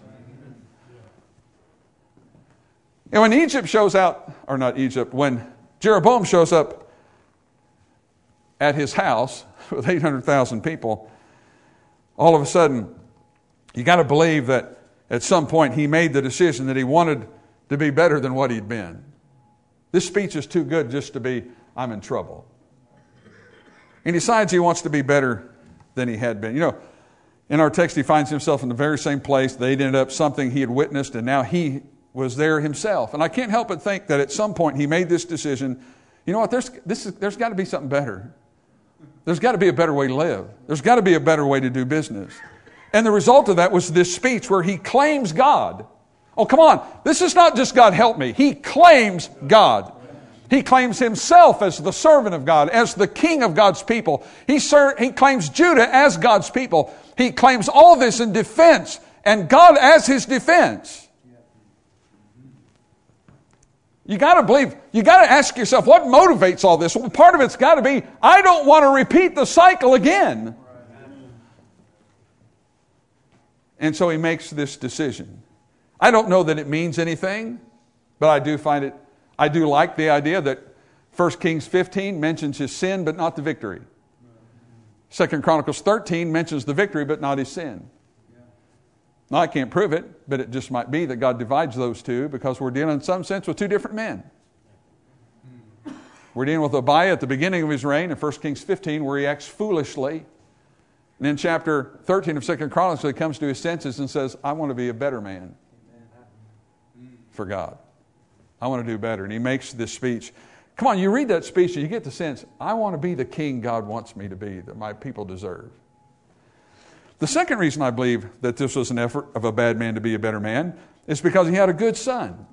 And when Egypt shows out, or not Egypt, when Jeroboam shows up at his house with eight hundred thousand people, all of a sudden, you got to believe that at some point he made the decision that he wanted to be better than what he'd been. This speech is too good just to be, I'm in trouble. And he decides he wants to be better than he had been. You know, in our text, he finds himself in the very same place. They'd ended up something he had witnessed, and now he was there himself. And I can't help but think that at some point he made this decision. You know what? There's, this is, there's got to be something better. There's got to be a better way to live. There's got to be a better way to do business. And the result of that was this speech where he claims God. Oh, come on. This is not just God help me. He claims God. He claims himself as the servant of God, as the king of God's people. He, ser- he claims Judah as God's people. He claims all this in defense, and God as his defense. You got to believe, you got to ask yourself, what motivates all this? Well, part of it's got to be, I don't want to repeat the cycle again. And so he makes this decision. I don't know that it means anything, but I do find it, I do like the idea that First Kings fifteen mentions his sin, but not the victory. Second Chronicles thirteen mentions the victory, but not his sin. Now, I can't prove it, but it just might be that God divides those two because we're dealing in some sense with two different men. We're dealing with Abiah at the beginning of his reign in First Kings fifteen, where he acts foolishly. And in chapter thirteen of Second Chronicles, he comes to his senses and says, I want to be a better man for God. I want to do better. And he makes this speech. Come on, you read that speech and you get the sense, I want to be the king God wants me to be, that my people deserve. The second reason I believe that this was an effort of a bad man to be a better man is because he had a good son.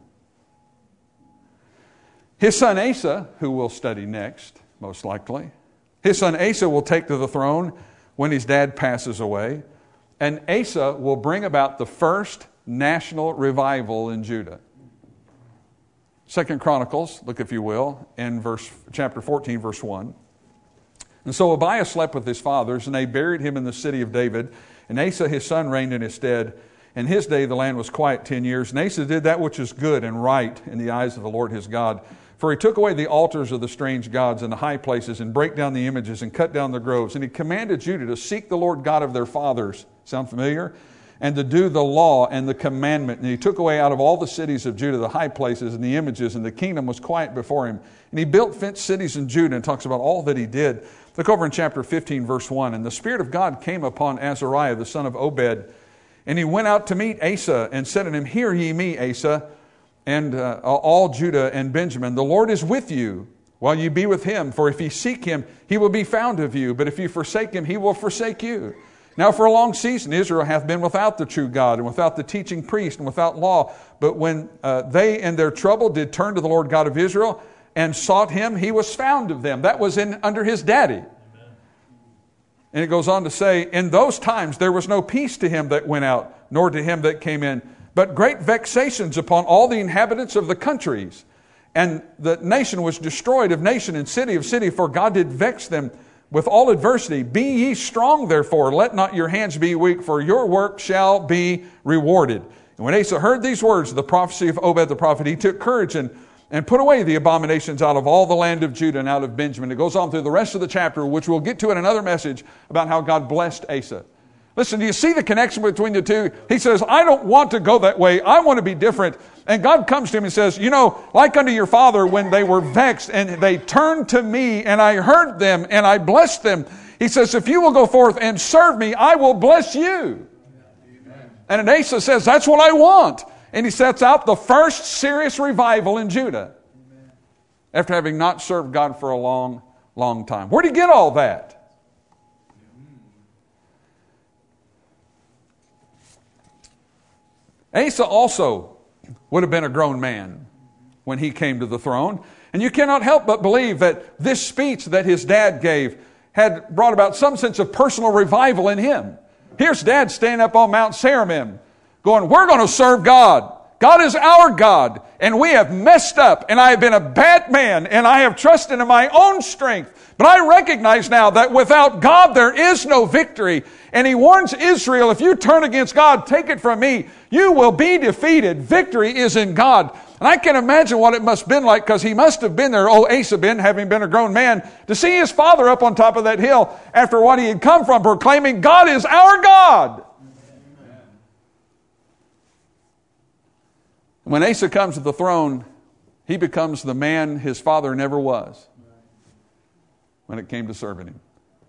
His son Asa, who we'll study next, most likely, his son Asa will take to the throne when his dad passes away, and Asa will bring about the first national revival in Judah. Second Chronicles, look if you will, in verse chapter fourteen, verse one. And so Abiah slept with his fathers, and they buried him in the city of David. And Asa his son reigned in his stead. In his day the land was quiet ten years. And Asa did that which is good and right in the eyes of the Lord his God. For he took away the altars of the strange gods and the high places, and brake down the images, and cut down the groves. And he commanded Judah to seek the Lord God of their fathers. Sound familiar? And to do the law and the commandment. And he took away out of all the cities of Judah the high places and the images, and the kingdom was quiet before him. And he built fenced cities in Judah, and talks about all that he did. Look over in chapter fifteen, verse one. And the Spirit of God came upon Azariah, the son of Obed. And he went out to meet Asa, and said to him, Hear ye me, Asa, and uh, all Judah and Benjamin. The Lord is with you, while you be with him. For if ye seek him, he will be found of you. But if you forsake him, he will forsake you. Now for a long season Israel hath been without the true God, and without the teaching priest, and without law. But when uh, they in their trouble did turn to the Lord God of Israel, and sought him, he was found of them. That was in under his daddy. Amen. And it goes on to say, in those times there was no peace to him that went out, nor to him that came in, but great vexations upon all the inhabitants of the countries. And the nation was destroyed of nation and city of city, for God did vex them with all adversity. Be ye strong, therefore, let not your hands be weak, for your work shall be rewarded. And when Asa heard these words, the prophecy of Obed the prophet, he took courage and, and put away the abominations out of all the land of Judah and out of Benjamin. It goes on through the rest of the chapter, which we'll get to in another message, about how God blessed Asa. Listen, do you see the connection between the two? He says, I don't want to go that way. I want to be different. And God comes to him and says, you know, like unto your father when they were vexed and they turned to me and I heard them and I blessed them. He says, if you will go forth and serve me, I will bless you. Amen. And Asa says, that's what I want. And he sets out the first serious revival in Judah. Amen. After having not served God for a long, long time. Where did he get all that? Asa also would have been a grown man when he came to the throne. And you cannot help but believe that this speech that his dad gave had brought about some sense of personal revival in him. Here's Dad standing up on Mount Saramim going, we're going to serve God. God is our God. And we have messed up. And I have been a bad man. And I have trusted in my own strength. But I recognize now that without God there is no victory. And he warns Israel, if you turn against God, take it from me, you will be defeated. Victory is in God. And I can imagine what it must have been like, because he must have been there, oh Asa been, having been a grown man, to see his father up on top of that hill after what he had come from, proclaiming, God is our God. Amen. When Asa comes to the throne, he becomes the man his father never was when it came to serving him.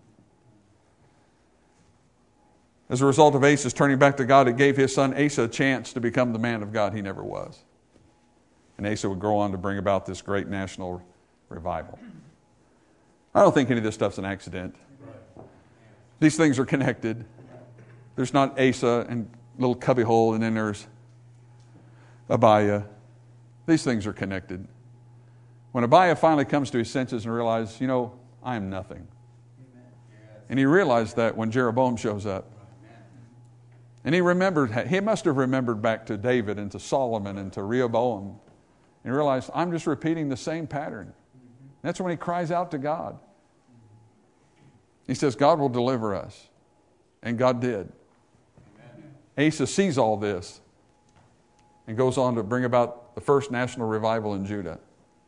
As a result of Asa's turning back to God, it gave his son Asa a chance to become the man of God he never was. And Asa would go on to bring about this great national revival. I don't think any of this stuff's an accident. These things are connected. There's not Asa and little cubbyhole, and then there's Abiah. These things are connected. When Abiah finally comes to his senses and realizes, you know, I am nothing. And he realized that when Jeroboam shows up. And he remembered, he must have remembered back to David and to Solomon and to Rehoboam. And realized, I'm just repeating the same pattern. That's when he cries out to God. He says, God will deliver us. And God did. Asa sees all this and goes on to bring about the first national revival in Judah.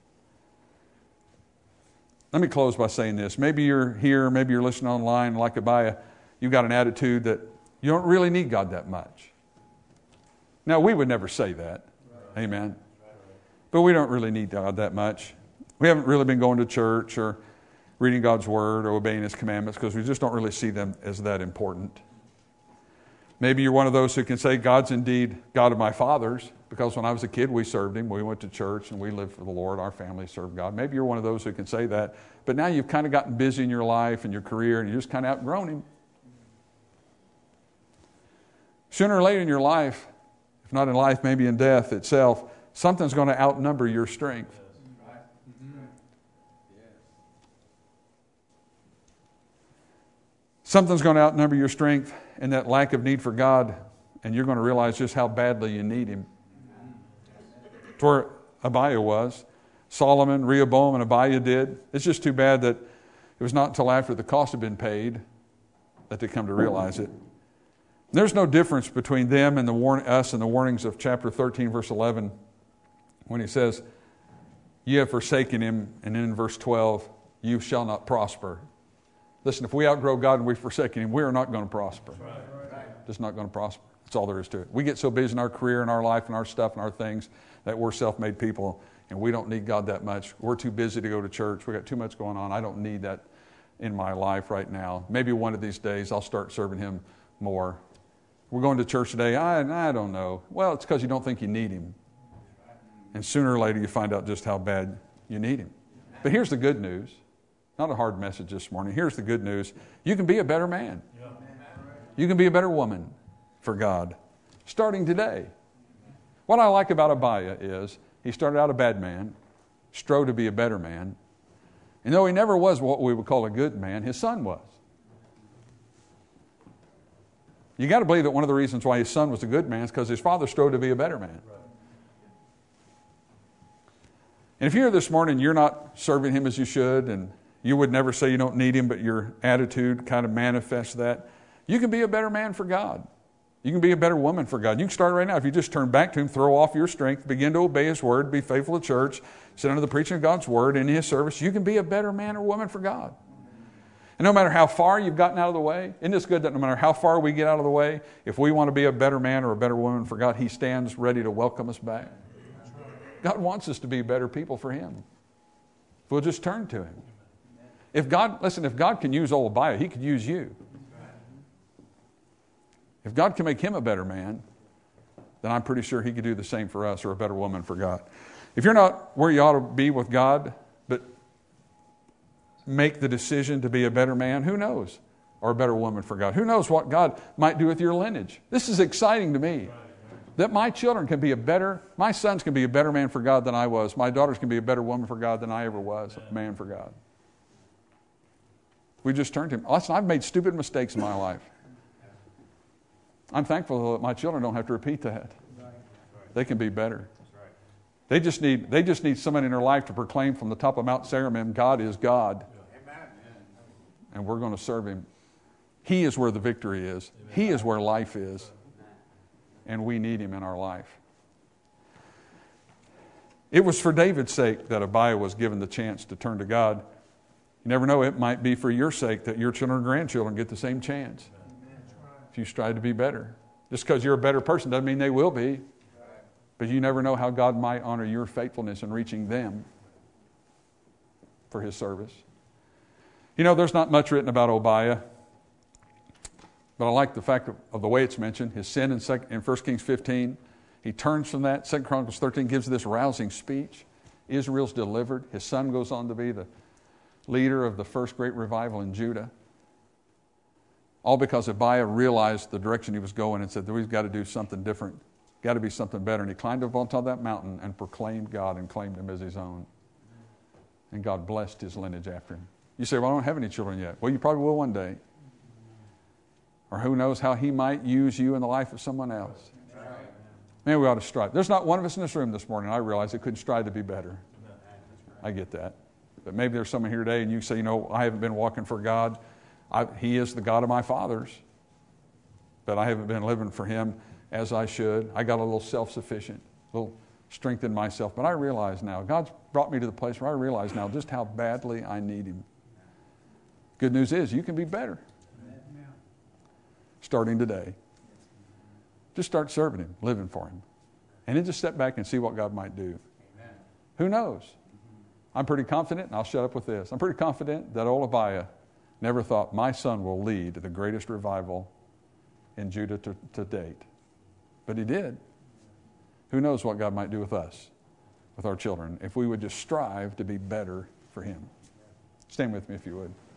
Let me close by saying this. Maybe you're here, maybe you're listening online like Abiah. You've got an attitude that you don't really need God that much. Now, we would never say that. Right. Amen. Right. But we don't really need God that much. We haven't really been going to church or reading God's Word or obeying His commandments because we just don't really see them as that important. Maybe you're one of those who can say, God's indeed God of my fathers, because when I was a kid, we served Him. We went to church and we lived for the Lord. Our family served God. Maybe you're one of those who can say that, but now you've kind of gotten busy in your life and your career and you just kind of outgrown Him. Sooner or later in your life, if not in life, maybe in death itself, something's going to outnumber your strength. Something's going to outnumber your strength and that lack of need for God, and you're going to realize just how badly you need Him. That's where Abiah was. Solomon, Rehoboam, and Abiah did. It's just too bad that it was not until after the cost had been paid that they come to realize it. There's no difference between them and the warn- us and the warnings of chapter thirteen, verse eleven, when he says, "You have forsaken Him," and then in verse twelve, "You shall not prosper." Listen, if we outgrow God and we've forsaken Him, we are not going to prosper. Right. Just not going to prosper. That's all there is to it. We get so busy in our career and our life and our stuff and our things that we're self-made people and we don't need God that much. We're too busy to go to church. We've got too much going on. I don't need that in my life right now. Maybe one of these days I'll start serving Him more. We're going to church today. I, I don't know. Well, it's because you don't think you need Him. And sooner or later you find out just how bad you need Him. But here's the good news. Not a hard message this morning. Here's the good news. You can be a better man. You can be a better woman for God, starting today. What I like about Abiah is he started out a bad man, strove to be a better man. And though he never was what we would call a good man, his son was. You got to believe that one of the reasons why his son was a good man is because his father strove to be a better man. And if you're here this morning, you're not serving Him as you should, and you would never say you don't need Him, but your attitude kind of manifests that. You can be a better man for God. You can be a better woman for God. You can start right now. If you just turn back to Him, throw off your strength, begin to obey His Word, be faithful to church, sit under the preaching of God's Word in His service, you can be a better man or woman for God. And no matter how far you've gotten out of the way, isn't this good that no matter how far we get out of the way, if we want to be a better man or a better woman for God, He stands ready to welcome us back. God wants us to be better people for Him. If we'll just turn to Him. If God, listen, if God can use old Abiah, He could use you. If God can make him a better man, then I'm pretty sure He could do the same for us, or a better woman for God. If you're not where you ought to be with God, but make the decision to be a better man, who knows? Or a better woman for God. Who knows what God might do with your lineage? This is exciting to me. That my children can be a better, my sons can be a better man for God than I was. My daughters can be a better woman for God than I ever was, a man for God. We just turned to Him. Listen, I've made stupid mistakes in my life. I'm thankful that my children don't have to repeat that. They can be better. They just need they just need somebody in their life to proclaim from the top of Mount Saramim, God is God. And we're going to serve Him. He is where the victory is. He is where life is. And we need Him in our life. It was for David's sake that Abiah was given the chance to turn to God. You never know, it might be for your sake that your children and grandchildren get the same chance. If you strive to be better. Just because you're a better person doesn't mean they will be. But you never know how God might honor your faithfulness in reaching them for His service. You know, there's not much written about Abiah. But I like the fact of, of the way it's mentioned. His sin in, in First Kings fifteen. He turns from that. Second Chronicles thirteen gives this rousing speech. Israel's delivered. His son goes on to be the leader of the first great revival in Judah. All because Abiah realized the direction he was going and said, we've got to do something different. Got to be something better. And he climbed up on top of that mountain and proclaimed God and claimed him as his own. And God blessed his lineage after him. You say, well, I don't have any children yet. Well, you probably will one day. Or who knows how he might use you in the life of someone else. Man, we ought to strive. There's not one of us in this room this morning, I realize, that couldn't strive to be better. I get that. But maybe there's someone here today and you say, you know, I haven't been walking for God. I, he is the God of my fathers. But I haven't been living for him as I should. I got a little self-sufficient, a little strength in myself. But I realize now, God's brought me to the place where I realize now just how badly I need him. Good news is you can be better. Starting today. Just start serving him, living for him. And then just step back and see what God might do. Amen. Who knows? I'm pretty confident, and I'll shut up with this. I'm pretty confident that old Abiah never thought, my son will lead the greatest revival in Judah to, to date. But he did. Who knows what God might do with us, with our children, if we would just strive to be better for him. Stand with me if you would.